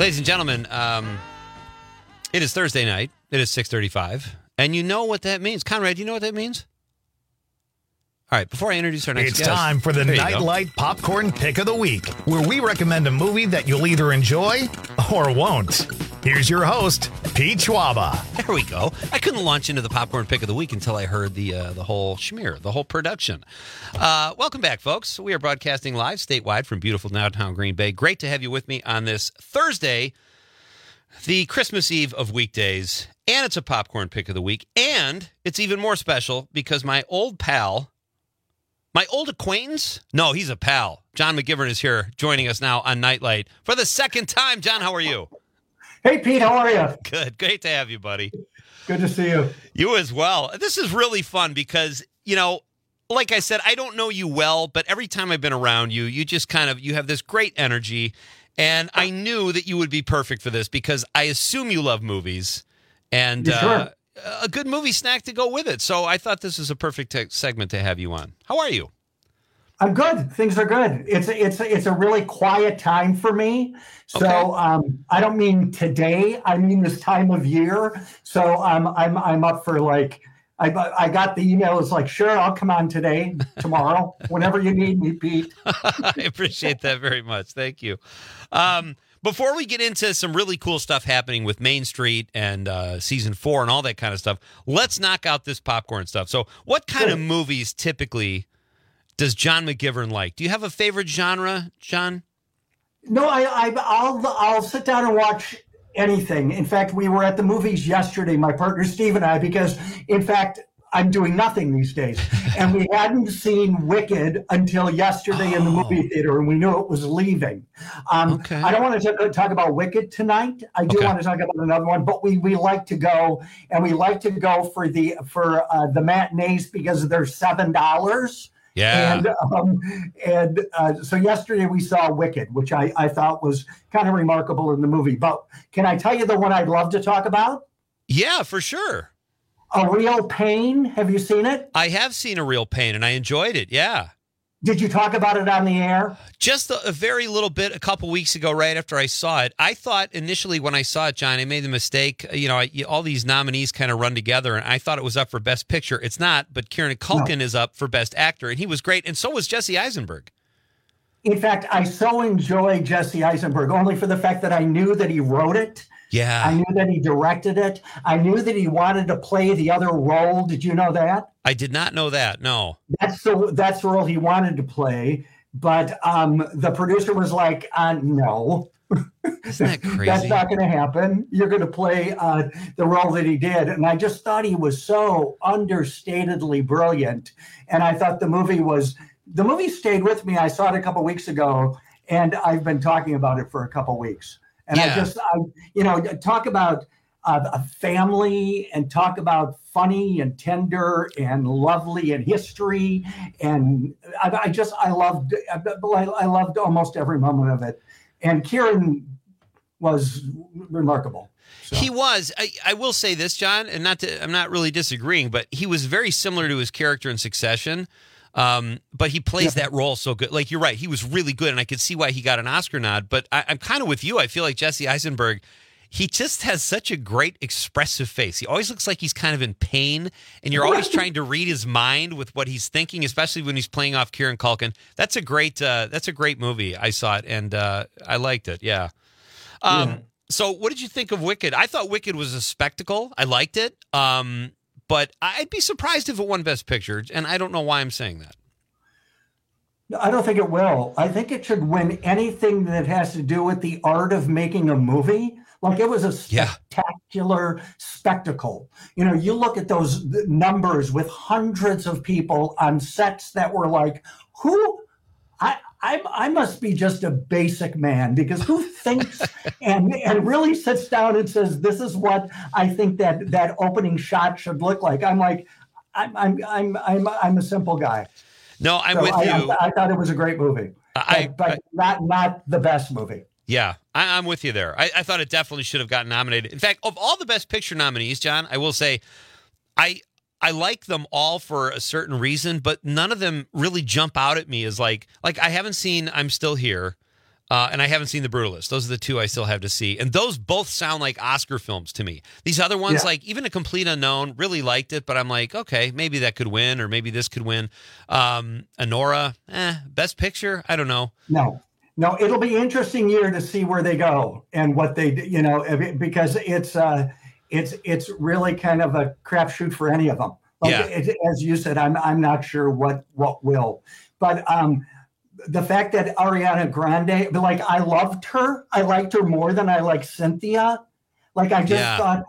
Ladies and gentlemen, um, it is Thursday night. It is six thirty-five. And you know what that means. Conrad, do you know what that means? All right, before I introduce our next it's guest. It's time for the Nightlight Popcorn Pick of the Week, where we recommend a movie that you'll either enjoy or won't. Here's your host, Pete Schwaba. There we go. I couldn't launch into the Popcorn Pick of the Week until I heard the uh, the whole schmear, the whole production. Uh, welcome back, folks. We are broadcasting live statewide from beautiful downtown Green Bay. Great to have you with me on this Thursday, the Christmas Eve of weekdays, and it's a Popcorn Pick of the Week. And it's even more special because my old pal, my old acquaintance, no, he's a pal. John McGivern is here joining us now on Nightlight for the second time. John, how are you? Hey, Pete, how are you? Good. Great to have you, buddy. Good to see you. You as well. This is really fun because, you know, like I said, I don't know you well, but every time I've been around you, you just kind of, you have this great energy. And I knew that you would be perfect for this because I assume you love movies and sure? uh, a good movie snack to go with it. So I thought this was a perfect te- segment to have you on. How are you? I'm good. Things are good. It's it's it's a really quiet time for me. So Okay. um, I don't mean today. I mean this time of year. So um, I'm I'm up for like I I got the email. It's like sure I'll come on today, tomorrow, whenever you need me, Pete. I appreciate that very much. Thank you. Um, before we get into some really cool stuff happening with Main Street and uh, season four and all that kind of stuff, let's knock out this popcorn stuff. So what kind Sure. of movies typically does John McGivern like? Do you have a favorite genre, John? No, I, I I'll I'll sit down and watch anything. In fact, we were at the movies yesterday, my partner Steve and I, because in fact I'm doing nothing these days, and we hadn't seen Wicked until yesterday in the movie theater, and we knew it was leaving. Um, Okay. I don't want to talk, talk about Wicked tonight. I do Okay. want to talk about another one, but we we like to go, and we like to go for the for uh, the matinees because they're seven dollars. Yeah. And um, and uh, so yesterday we saw Wicked, which I, I thought was kind of remarkable in the movie. But can I tell you the one I'd love to talk about? Yeah, for sure. A Real Pain. Have you seen it? I have seen A Real Pain, and I enjoyed it. Yeah. Did you talk about it on the air? Just a, a very little bit a couple weeks ago, right after I saw it. I thought initially when I saw it, John, I made the mistake. You know, I, all these nominees kind of run together, and I thought it was up for Best Picture. It's not, but Kieran Culkin No. is up for Best Actor, and he was great, and so was Jesse Eisenberg. In fact, I so enjoy Jesse Eisenberg only for the fact that I knew that he wrote it. Yeah. I knew that he directed it. I knew that he wanted to play the other role. Did you know that? I did not know that, no. That's the that's the role he wanted to play. But um, the producer was like, uh, no. Isn't that crazy? That's not going to happen. You're going to play uh, the role that he did. And I just thought he was so understatedly brilliant. And I thought the movie was, the movie stayed with me. I saw it a couple weeks ago, and I've been talking about it for a couple weeks. And Yeah. I just, I, you know, talk about uh, a family and talk about funny and tender and lovely and history. And I, I just, I loved, I, I loved almost every moment of it. And Kieran was remarkable. So. He was. I, I will say this, John, and not to, I'm not really disagreeing, but he was very similar to his character in Succession. Um, but he plays Yeah. that role so good. Like, you're right. He was really good, and I could see why he got an Oscar nod. But I, I'm kind of with you. I feel like Jesse Eisenberg, he just has such a great expressive face. He always looks like he's kind of in pain, and you're always trying to read his mind with what he's thinking, especially when he's playing off Kieran Culkin. That's a great, uh, that's a great movie. I saw it, and uh, I liked it. Yeah. Um, Yeah. So what did you think of Wicked? I thought Wicked was a spectacle. I liked it. Um, but I'd be surprised if it won Best Picture, and I don't know why I'm saying that. I don't think it will. I think it should win anything that has to do with the art of making a movie. Like it was a Yeah. spectacular spectacle. You know, you look at those numbers with hundreds of people on sets that were like, who? I, I, I must be just a basic man because who thinks and and really sits down and says, this is what I think that that opening shot should look like. I'm like, I'm I'm I'm I'm, I'm a simple guy. No, I'm So with I, you. I, I thought it was a great movie, I- but, but I- not not the best movie. Yeah, I, I'm with you there. I, I thought it definitely should have gotten nominated. In fact, of all the Best Picture nominees, John, I will say, I I like them all for a certain reason, but none of them really jump out at me as like like I haven't seen I'm Still Here. Uh, and I haven't seen The Brutalist. Those are the two I still have to see. And those both sound like Oscar films to me. These other ones, Yeah. like even A Complete Unknown, really liked it, but I'm like, okay, maybe that could win, or maybe this could win. Um, Anora, eh, Best Picture? I don't know. No, no, it'll be an interesting year to see where they go and what they, do, you know, because it's uh, it's it's really kind of a crapshoot for any of them. Like, Yeah. it, as you said, I'm I'm not sure what what will, but um, the fact that Ariana Grande, like I loved her, I liked her more than I like Cynthia. Like I just Yeah. thought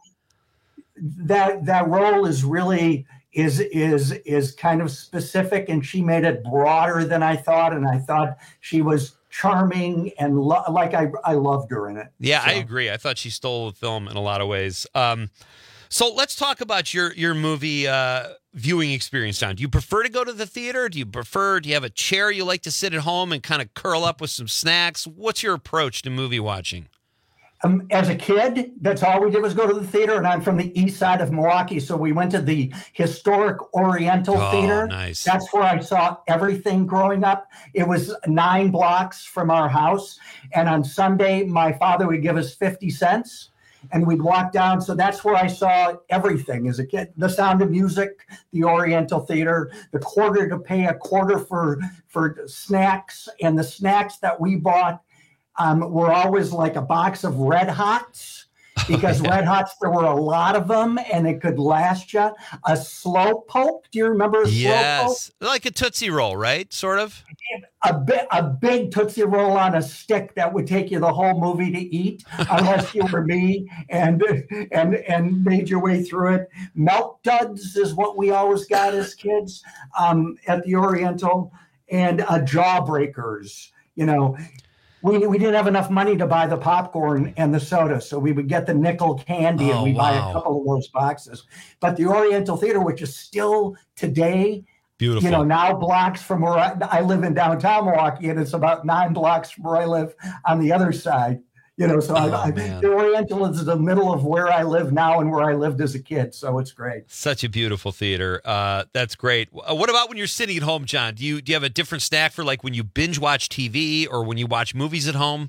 that that role is really is is is kind of specific, and she made it broader than I thought, and I thought she was charming and lo- like I I loved her in it. Yeah, So, I agree. I thought she stole the film in a lot of ways. Um, so let's talk about your your movie uh, viewing experience, John. Do you prefer to go to the theater? Do you prefer, do you have a chair you like to sit at home and kind of curl up with some snacks? What's your approach to movie watching? Um, as a kid, that's all we did was go to the theater, and I'm from the east side of Milwaukee, so we went to the historic Oriental Oh, Theater. nice. That's where I saw everything growing up. It was nine blocks from our house, and on Sunday, my father would give us fifty cents, and we'd walk down. So that's where I saw everything as a kid. The Sound of Music, the Oriental Theater, the quarter to pay a quarter for for snacks, and the snacks that we bought Um, were always like a box of Red Hots, because Oh, yeah. Red Hots, there were a lot of them, and it could last you. A slow poke. Do you remember a slow poke? Yes. Like a Tootsie Roll, right? Sort of? A, bi- a big Tootsie Roll on a stick that would take you the whole movie to eat, unless you were me and and and made your way through it. Milk Duds is what we always got as kids um, at the Oriental, and uh, Jawbreakers. You know, we we didn't have enough money to buy the popcorn and the soda, so we would get the nickel candy, Oh, and we'd buy wow. a couple of those boxes. But the Oriental Theater, which is still today, Beautiful. you know, now blocks from where I, I live in downtown Milwaukee, and it's about nine blocks from where I live on the other side. You know, so Oh, I, I, man. the Oriental is the middle of where I live now and where I lived as a kid, so it's great. Such a beautiful theater. Uh, that's great. Uh, What about when you're sitting at home, John? Do you do you have a different snack for like when you binge watch T V or when you watch movies at home?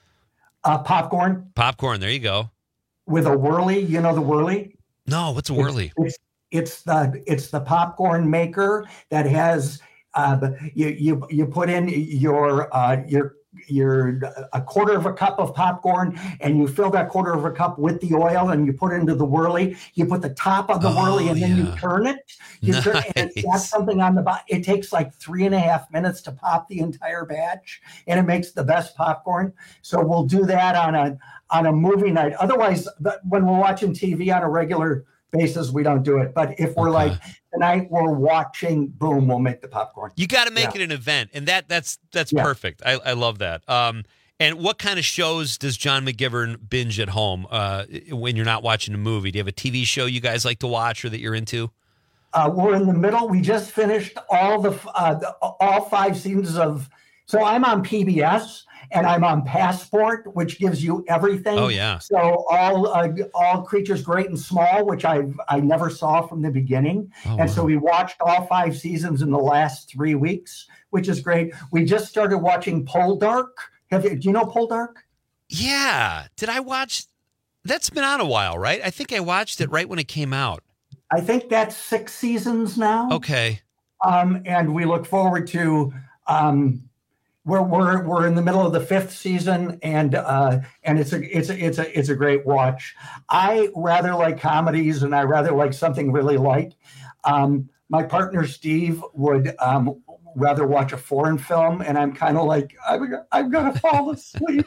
Uh, popcorn Popcorn. There you go. with a whirly, you know the whirly? No, what's a whirly? It's, it's the it's the popcorn maker that has uh, the- you you you put in your uh, your your a quarter of a cup of popcorn, and you fill that quarter of a cup with the oil, and you put it into the whirly. You put the top of the Oh, whirly, and then you yeah. turn it. You turn it, and it's got Nice. something on the bottom. It takes like three and a half minutes to pop the entire batch, and it makes the best popcorn. So we'll do that on a on a movie night. Otherwise, the, when we're watching T V on a regular basis, we don't do it. But if we're Okay. like tonight we're watching, boom, we'll make the popcorn. You got to make Yeah. it an event, and that that's that's Yeah. perfect. I, I love that. Um, and what kind of shows does John McGivern binge at home uh, when you're not watching a movie? Do you have a T V show you guys like to watch or that you're into? Uh, we're in the middle. We just finished all the uh, the- all five seasons of. So I'm on P B S and I'm on Passport, which gives you everything. Oh, yeah. So all uh, all Creatures Great and Small, which I I never saw from the beginning, Oh, and so wow. we watched all five seasons in the last three weeks, which is great. We just started watching Poldark. Have you? Do you know Poldark? Yeah. Did I watch? That's been on a while, right? I think I watched it right when it came out. I think that's six seasons now. Okay. Um, and we look forward to. Um, we're we're we're in the middle of the fifth season, and uh, and it's a it's a it's a it's a great watch. I rather like comedies, and I rather like something really light. Um, my partner Steve would um, rather watch a foreign film, and I'm kind of like I'm I'm gonna fall asleep.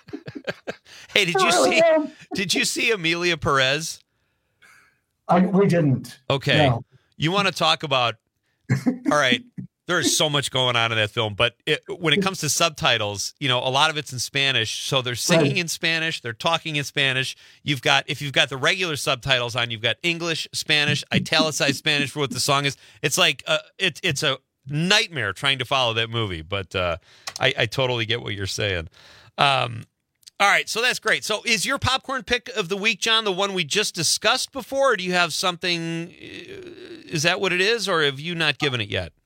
Hey, did I you really see? am. Did you see Amelia Perez? I, we didn't. Okay. No. You want to talk about? All right. There is so much going on in that film, but it, when it comes to subtitles, you know, a lot of it's in Spanish. So they're singing Right. in Spanish, they're talking in Spanish. You've got, if you've got the regular subtitles on, you've got English, Spanish, italicized Spanish for what the song is. It's like uh, it, it's a nightmare trying to follow that movie. But uh, I, I totally get what you're saying. Um, all right, so that's great. So is your popcorn pick of the week, John, the one we just discussed before, or do you have something? Is that what it is, or have you not given it yet?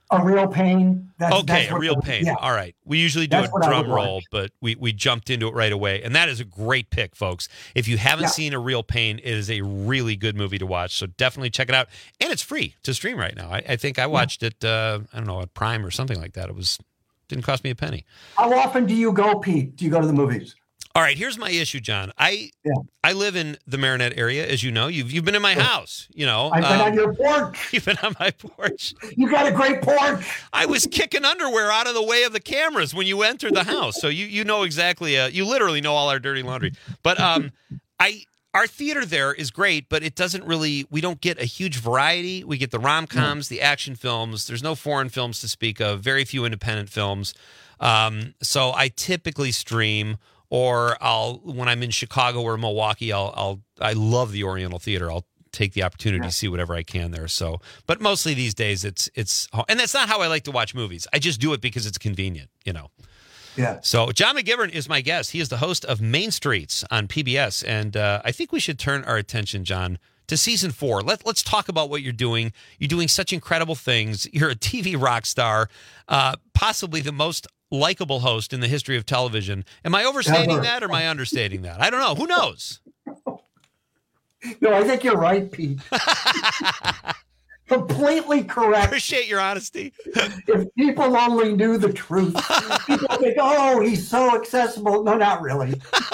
A Real Pain. That's, okay, that's A what, Real Pain. Yeah. All right. We usually do That's a drum roll, but we, we jumped into it right away. And that is a great pick, folks. If you haven't Yeah. seen A Real Pain, it is a really good movie to watch. So definitely check it out. And it's free to stream right now. I, I think I watched it, uh, I don't know, at Prime or something like that. It was didn't cost me a penny. How often do you go, Pete? Do you go to the movies? All right, here's my issue, John. I Yeah. I live in the Marinette area, as you know. You've you've been in my house, you know. I've been um, on your porch. You've been on my porch. You got a great porch. I was kicking underwear out of the way of the cameras when you entered the house, so you you know exactly. Uh, you literally know all our dirty laundry. But um, I our theater there is great, but it doesn't really. We don't get a huge variety. We get the rom-coms, the action films. There's no foreign films to speak of. Very few independent films. Um, so I typically stream. Or I'll when I'm in Chicago or Milwaukee, I'll I'll I love the Oriental Theater. I'll take the opportunity yeah. to see whatever I can there. So, but mostly these days it's it's and that's not how I like to watch movies. I just do it because it's convenient, you know. Yeah. So John McGivern is my guest. He is the host of Main Streets on P B S, and uh, I think we should turn our attention, John, to season four. Let, let's talk about what you're doing. You're doing such incredible things. You're a T V rock star, uh, possibly the most likable host in the history of television. Am I overstating Ever. that or am I understating that? I don't know. Who knows? No, I think you're right, Pete. Completely correct. Appreciate your honesty. If people only knew the truth, people think, oh, he's so accessible. No, not really.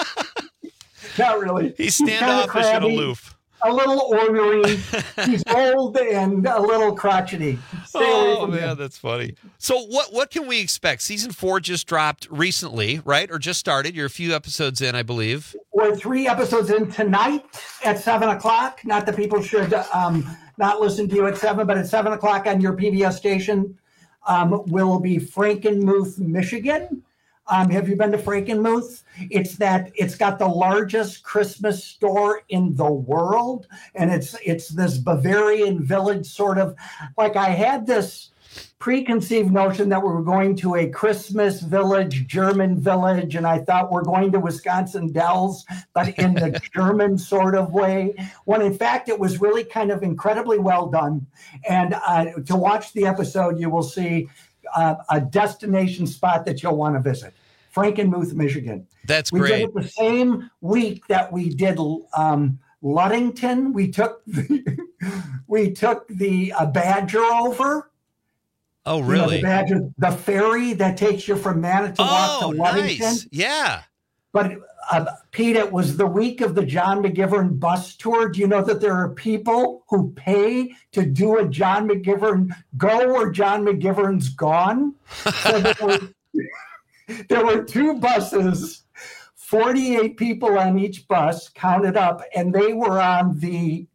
Not really. He's kinda standoffish and crabby, aloof. A little ornery. He's old and a little crotchety. Stay away Oh from man, him. that's funny. So what what can we expect? Season four just dropped recently, right? Or just started. You're a few episodes in, I believe. We're three episodes in tonight at seven o'clock. Not that people should um, not listen to you at seven, but at seven o'clock on your P B S station um, will be Frankenmuth, Michigan. Um, have you been to Frankenmuth? It's that it's got the largest Christmas store in the world, and it's it's this Bavarian village sort of like I had this preconceived notion that we were going to a Christmas village, German village, and I thought we're going to Wisconsin Dells, but in the German sort of way, when in fact it was really kind of incredibly well done. And uh, to watch the episode, you will see uh, a destination spot that you'll want to visit. Frankenmuth, Michigan. That's we great. did it the same week that we did um, Ludington. We took the, we took the uh, Badger over. Oh, You know, really? the Badger, the ferry that takes you from Manitowoc Oh, to Ludington. nice. Yeah. But uh, Pete, it was the week of the John McGivern bus tour. Do you know that there are people who pay to do a John McGivern go where John McGivern's gone? So there were, there were two buses, forty-eight people on each bus, counted up, and they were on the,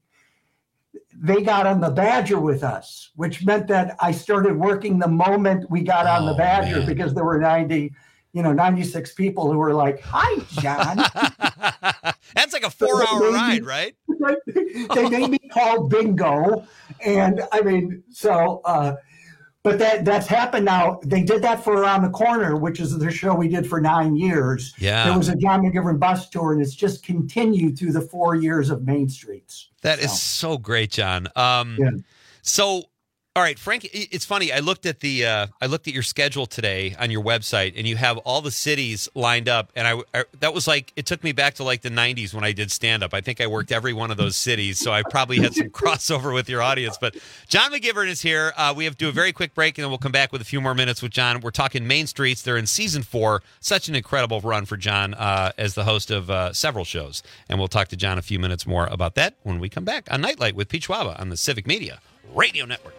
they got on the Badger with us, which meant that I started working the moment we got on the Oh, Badger man. because there were ninety, you know, ninety-six people who were like, hi, John. That's like a four-hour ride, right? They made me call bingo. And I mean, so, uh, but that that's happened now. They did that for Around the Corner, which is the show we did for nine years. Yeah. There was a John McGivern bus tour, and it's just continued through the four years of Main Streets. That is so great, John. Um, Yeah. So, all right, Frank. it- It's funny. I looked at the uh, I looked at your schedule today on your website, and you have all the cities lined up. And I, I that was like it took me back to like the nineties when I did stand up. I think I worked every one of those cities, so I probably had some crossover with your audience. But John McGivern is here. Uh, we have to do a very quick break, and then we'll come back with a few more minutes with John. We're talking Main Streets. They're in season four. Such an incredible run for John uh, as the host of uh, several shows. And we'll talk to John a few minutes more about that when we come back on Nightlight with Pete Schwaba on the Civic Media Radio Network.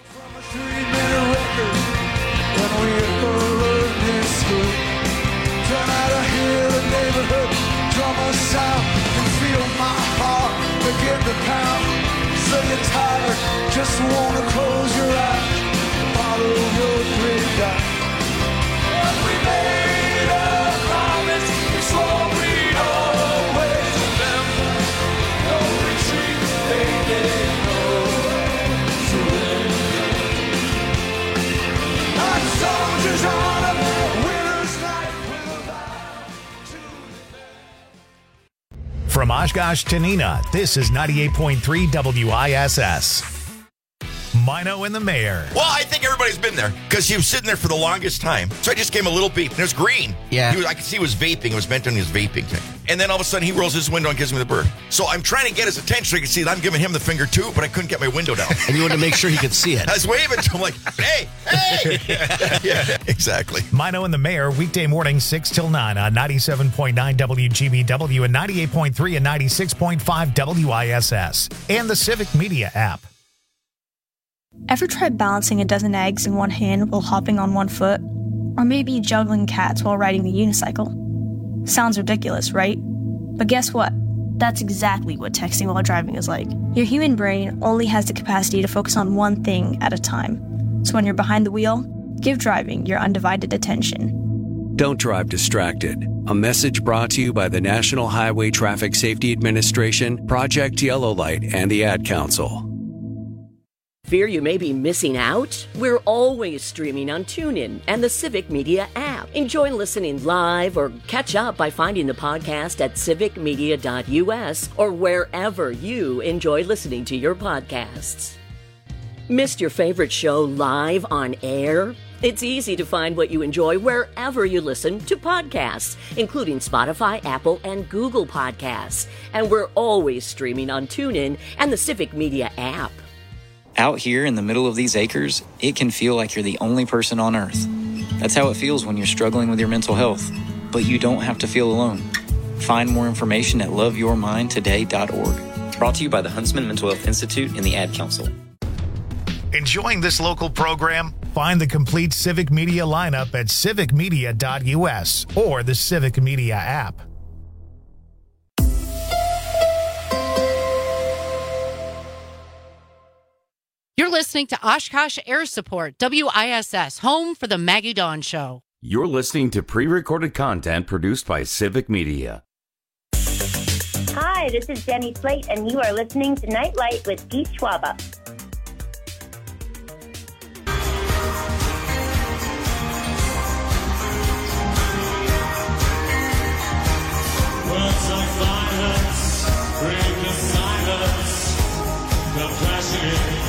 Just wanna close your eyes, follow your dream down. We made a promise, so we always remember. No retreat, baby, no surrender. Our soldiers on a winter's night will vow. From Oshkosh to Neenah, this is ninety-eight point three W I S S. Mino and the Mayor. Well, I think everybody's been there because he was sitting there for the longest time. So I just gave him a little beep, and it was green. Yeah. He was, I could see he was vaping. It was meant on his vaping thing. And then all of a sudden, he rolls his window and gives me the bird. So I'm trying to get his attention so he can see that I'm giving him the finger too, but I couldn't get my window down. And you wanted to make sure he could see it. I was waving to him like, hey, hey. Yeah, exactly. Mino and the Mayor, weekday morning six till nine on ninety-seven point nine W G B W and ninety-eight point three and ninety-six point five W I S S and the Civic Media app. Ever tried balancing a dozen eggs in one hand while hopping on one foot? Or maybe juggling cats while riding the unicycle? Sounds ridiculous, right? But guess what? That's exactly what texting while driving is like. Your human brain only has the capacity to focus on one thing at a time. So when you're behind the wheel, give driving your undivided attention. Don't drive distracted. A message brought to you by the National Highway Traffic Safety Administration, Project Yellow Light, and the Ad Council. Fear you may be missing out? We're always streaming on TuneIn and the Civic Media app. Enjoy listening live or catch up by finding the podcast at civic media dot U S or wherever you enjoy listening to your podcasts. Missed your favorite show live on air? It's easy to find what you enjoy wherever you listen to podcasts, including Spotify, Apple, and Google Podcasts. And we're always streaming on TuneIn and the Civic Media app. Out here in the middle of these acres, it can feel like you're the only person on Earth. That's how it feels when you're struggling with your mental health. But you don't have to feel alone. Find more information at love your mind today dot org. Brought to you by the Huntsman Mental Health Institute and the Ad Council. Enjoying this local program? Find the complete Civic Media lineup at civic media dot U S or the Civic Media app. You're listening to Oshkosh Air Support, W I S S, home for the Maggie Dawn Show. You're listening to pre-recorded content produced by Civic Media. Hi, this is Jenny Slate, and you are listening to Nightlight with Pete Schwaba. Words like violence break the silence, come crashing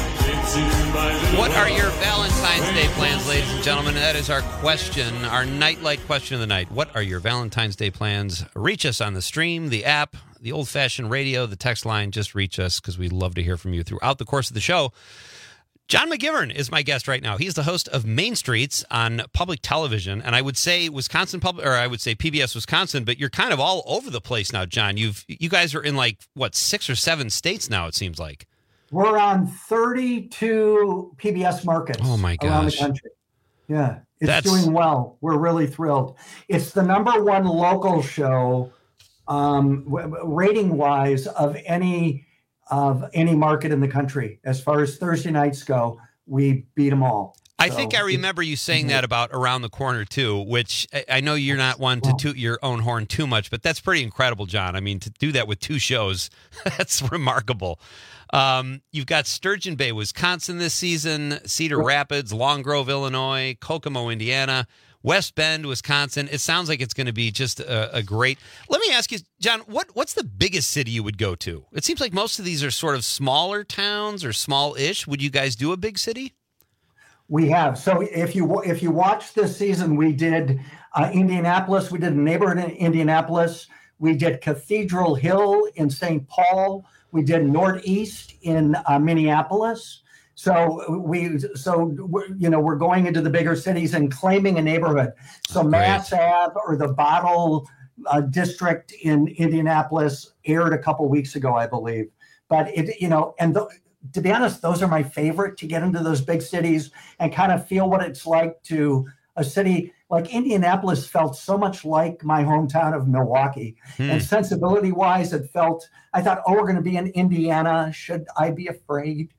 into my little What are your Valentine's Day plans, ladies and gentlemen? That is our question, our Nightlight question of the night. What are your Valentine's Day plans? Reach us on the stream, the app, the old-fashioned radio, the text line. Just reach us because we'd love to hear from you throughout the course of the show. John McGivern is my guest right now. He's the host of Main Streets on public television, and I would say Wisconsin public, or I would say P B S Wisconsin, but you're kind of all over the place now, John. You've you guys are in like what six or seven states now. It seems like we're on thirty-two P B S markets. Oh my gosh. Around the country. Yeah, it's That's... doing well. We're really thrilled. It's the number one local show, um, rating wise, of any. Of any market in the country. As far as Thursday nights go, we beat them all. I so, think I remember you saying that about Around the Corner, too, which I, I know you're not one to toot your own horn too much, but that's pretty incredible, John. I mean, to do that with two shows, that's remarkable. Um, you've got Sturgeon Bay, Wisconsin this season, Cedar Rapids, Long Grove, Illinois, Kokomo, Indiana, West Bend, Wisconsin. It sounds like it's going to be just a, a great... Let me ask you, John, what, what's the biggest city you would go to? It seems like most of these are sort of smaller towns or small-ish. Would you guys do a big city? We have. So if you if you watch this season, we did uh, Indianapolis. We did a neighborhood in Indianapolis. We did Cathedral Hill in Saint Paul. We did Northeast in uh, Minneapolis. So we, so you know, we're going into the bigger cities and claiming a neighborhood. So Mass Ave or the Bottle uh, District in Indianapolis aired a couple weeks ago, I believe. But it, you know, and the, to be honest, those are my favorite, to get into those big cities and kind of feel what it's like to a city like Indianapolis. Felt so much like my hometown of Milwaukee, hmm. and sensibility wise, it felt. I thought, oh, we're going to be in Indiana. Should I be afraid?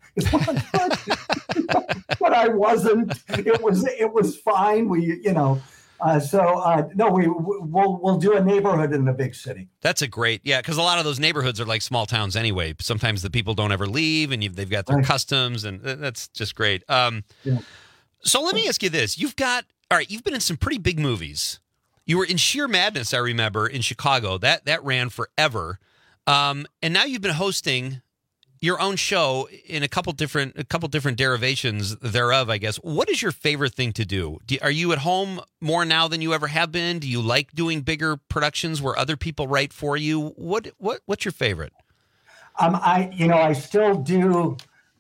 But I wasn't. It was it was fine. We, you know, uh, so uh, no, we we'll we'll do a neighborhood in the big city. That's a great, yeah, because a lot of those neighborhoods are like small towns anyway. Sometimes the people don't ever leave, and you've, they've got their right. customs, and that's just great. Um, yeah. So let me ask you this: You've got all right. You've been in some pretty big movies. You were in Sheer Madness, I remember, in Chicago. That that ran forever, um, and now you've been hosting your own show in a couple different a couple different derivations thereof, I guess. What is your favorite thing to do? do? Are you at home more now than you ever have been? Do you like doing bigger productions where other people write for you? What what what's your favorite? Um, I you know I still do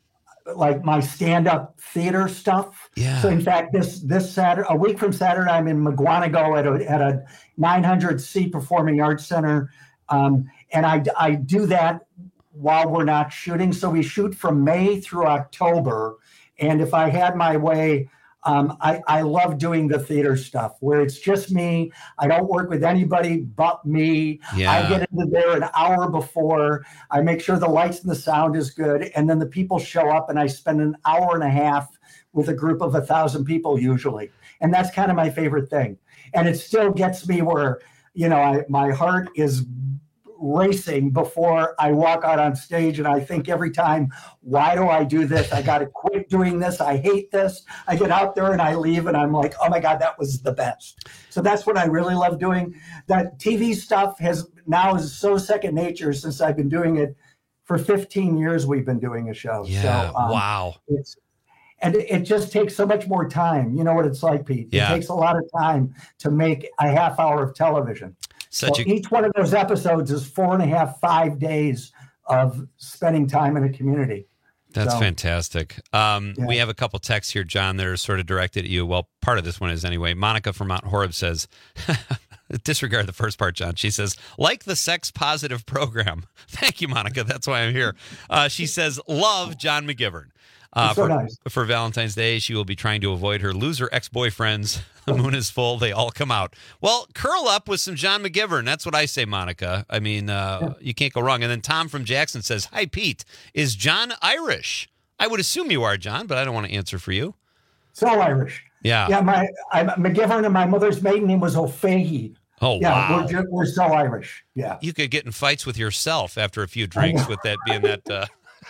like my stand-up theater stuff. Yeah. So in fact, this this Saturday, a week from Saturday, I'm in McGuanago at a at a nine hundred seat performing arts center, um, and I I do that while we're not shooting. So we shoot from May through October. And if I had my way, um, I, I love doing the theater stuff where it's just me. I don't work with anybody but me. Yeah. I get into there an hour before. I make sure the lights and the sound is good. And then the people show up and I spend an hour and a half with a group of a thousand people usually. And that's kind of my favorite thing. And it still gets me where, you know, I, my heart is racing before I walk out on stage, and I think every time, why do I do this? I got to quit doing this. I hate this. I get out there and I leave and I'm like, oh my God, that was the best. So that's what I really love doing. That T V stuff has now is so second nature since I've been doing it for fifteen years. We've been doing a show. Yeah. So, um, wow. It's, and it, it just takes so much more time. You know what it's like, Pete. Yeah. It takes a lot of time to make a half hour of television. Such so a- each one of those episodes is four and a half, five days of spending time in a community. That's So, fantastic. Um, Yeah. We have a couple texts here, John, that are sort of directed at you. Well, part of this one is anyway. Monica from Mount Horeb says, disregard the first part, John. She says, like the sex positive program. Thank you, Monica. That's why I'm here. Uh, she says, love John McGivern. Uh, so for, nice. for Valentine's Day, she will be trying to avoid her loser ex-boyfriends. The moon is full. They all come out. Well, curl up with some John McGivern. That's what I say, Monica. I mean, uh, yeah. You can't go wrong. And then Tom from Jackson says, hi, Pete. Is John Irish? I would assume you are, John, but I don't want to answer for you. So Irish. Yeah. Yeah, my I'm McGivern and my mother's maiden name was O'Fahey. Oh, yeah, wow. We're, ju- we're so Irish. Yeah. You could get in fights with yourself after a few drinks with that being that. Uh...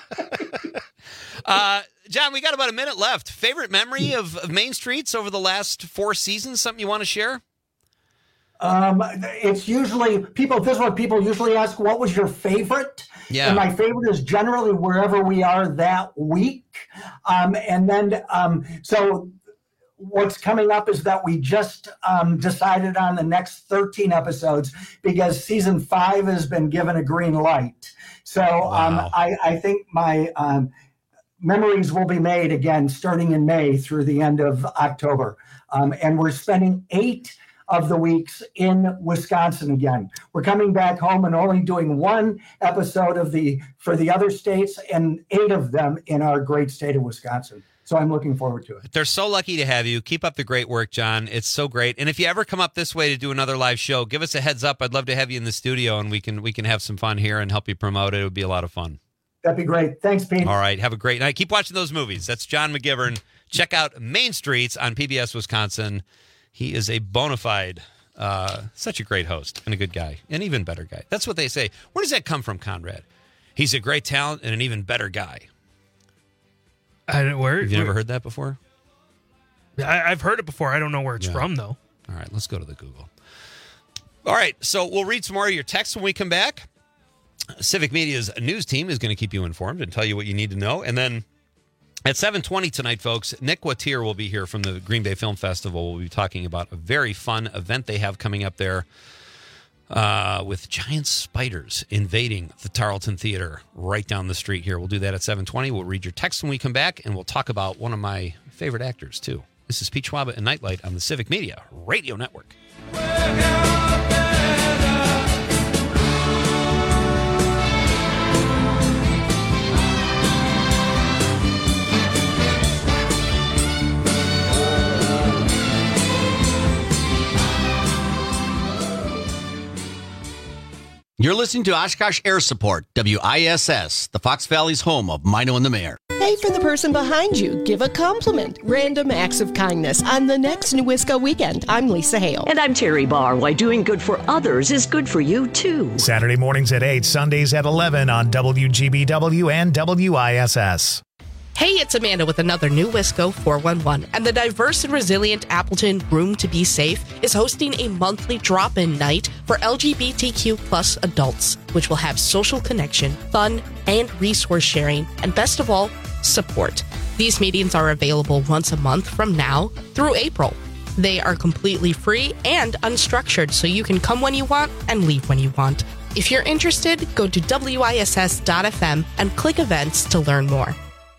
uh, John, we got about a minute left. Favorite memory of, of Main Streets over the last four seasons? Something you want to share? Um, it's usually people. This is what people usually ask. What was your favorite? Yeah. And my favorite is generally wherever we are that week. Um, and then um, so what's coming up is that we just um, decided on the next thirteen episodes because season five has been given a green light. So um, Wow. I, I think my um, memories will be made again starting in May through the end of October. Um, and we're spending eight of the weeks in Wisconsin again. We're coming back home and only doing one episode of the for the other states and eight of them in our great state of Wisconsin. So I'm looking forward to it. They're so lucky to have you. Keep up the great work, John. It's so great. And if you ever come up this way to do another live show, give us a heads up. I'd love to have you in the studio and we can we can have some fun here and help you promote it. It would be a lot of fun. That'd be great. Thanks, Pete. All right. Have a great night. Keep watching those movies. That's John McGivern. Check out Main Streets on P B S Wisconsin. He is a bona fide, uh, such a great host and a good guy, an even better guy. That's what they say. Where does that come from, Conrad? He's a great talent and an even better guy. I don't, where, Have you where, never heard that before? I, I've heard it before. I don't know where it's Yeah. from, though. All right, let's go to the Google. All right, so we'll read some more of your texts when we come back. Civic Media's news team is going to keep you informed and tell you what you need to know. And then at seven twenty tonight, folks, Nick Wattier will be here from the Green Bay Film Festival. We'll be talking about a very fun event they have coming up there uh, with giant spiders invading the Tarleton Theater right down the street here. We'll do that at seven twenty. We'll read your text when we come back, and we'll talk about one of my favorite actors, too. This is Pete Schwaba and Nightlight on the Civic Media Radio Network. You're listening to Oshkosh Air Support, W I S S, the Fox Valley's home of Mino and the Mayor. Pay for the person behind you. Give a compliment. Random acts of kindness on the next Newisco weekend. I'm Lisa Hale. And I'm Terry Barr. Why doing good for others is good for you, too. Saturday mornings at eight, Sundays at eleven on W G B W and W I S S. Hey, it's Amanda with another new Wisco four one one, and the diverse and resilient Appleton Room to Be Safe is hosting a monthly drop-in night for L G B T Q plus adults, which will have social connection, fun, and resource sharing, and best of all, support. These meetings are available once a month from now through April. They are completely free and unstructured, so you can come when you want and leave when you want. If you're interested, go to W I S S dot F M and click events to learn more.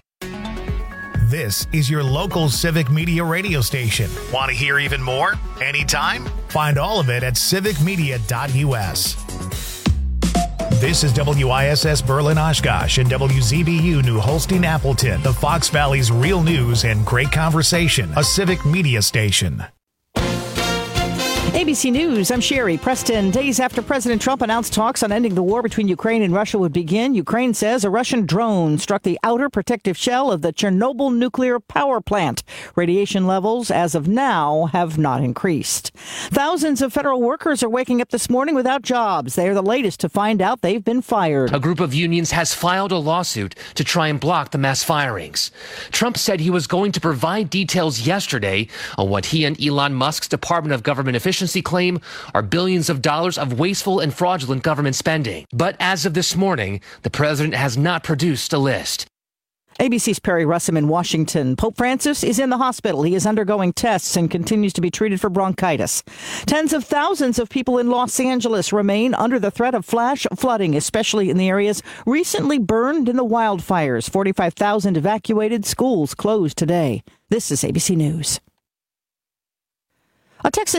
This is your local Civic Media radio station. Want to hear even more? Anytime? Find all of it at civic media dot U S. This is W I S S Berlin Oshkosh and W Z B U New Holstein Appleton, the Fox Valley's real news and great conversation, a Civic Media station. A B C News, I'm Sherry Preston. Days after President Trump announced talks on ending the war between Ukraine and Russia would begin, Ukraine says a Russian drone struck the outer protective shell of the Chernobyl nuclear power plant. Radiation levels, as of now, have not increased. Thousands of federal workers are waking up this morning without jobs. They are the latest to find out they've been fired. A group of unions has filed a lawsuit to try and block the mass firings. Trump said he was going to provide details yesterday on what he and Elon Musk's Department of Government Efficiency claim are billions of dollars of wasteful and fraudulent government spending. But as of this morning, the president has not produced a list. A B C's Perry Russum in Washington. Pope Francis is in the hospital. He is undergoing tests and continues to be treated for bronchitis. Tens of thousands of people in Los Angeles remain under the threat of flash flooding, especially in the areas recently burned in the wildfires. forty-five thousand evacuated, schools closed today. This is A B C News. A Texas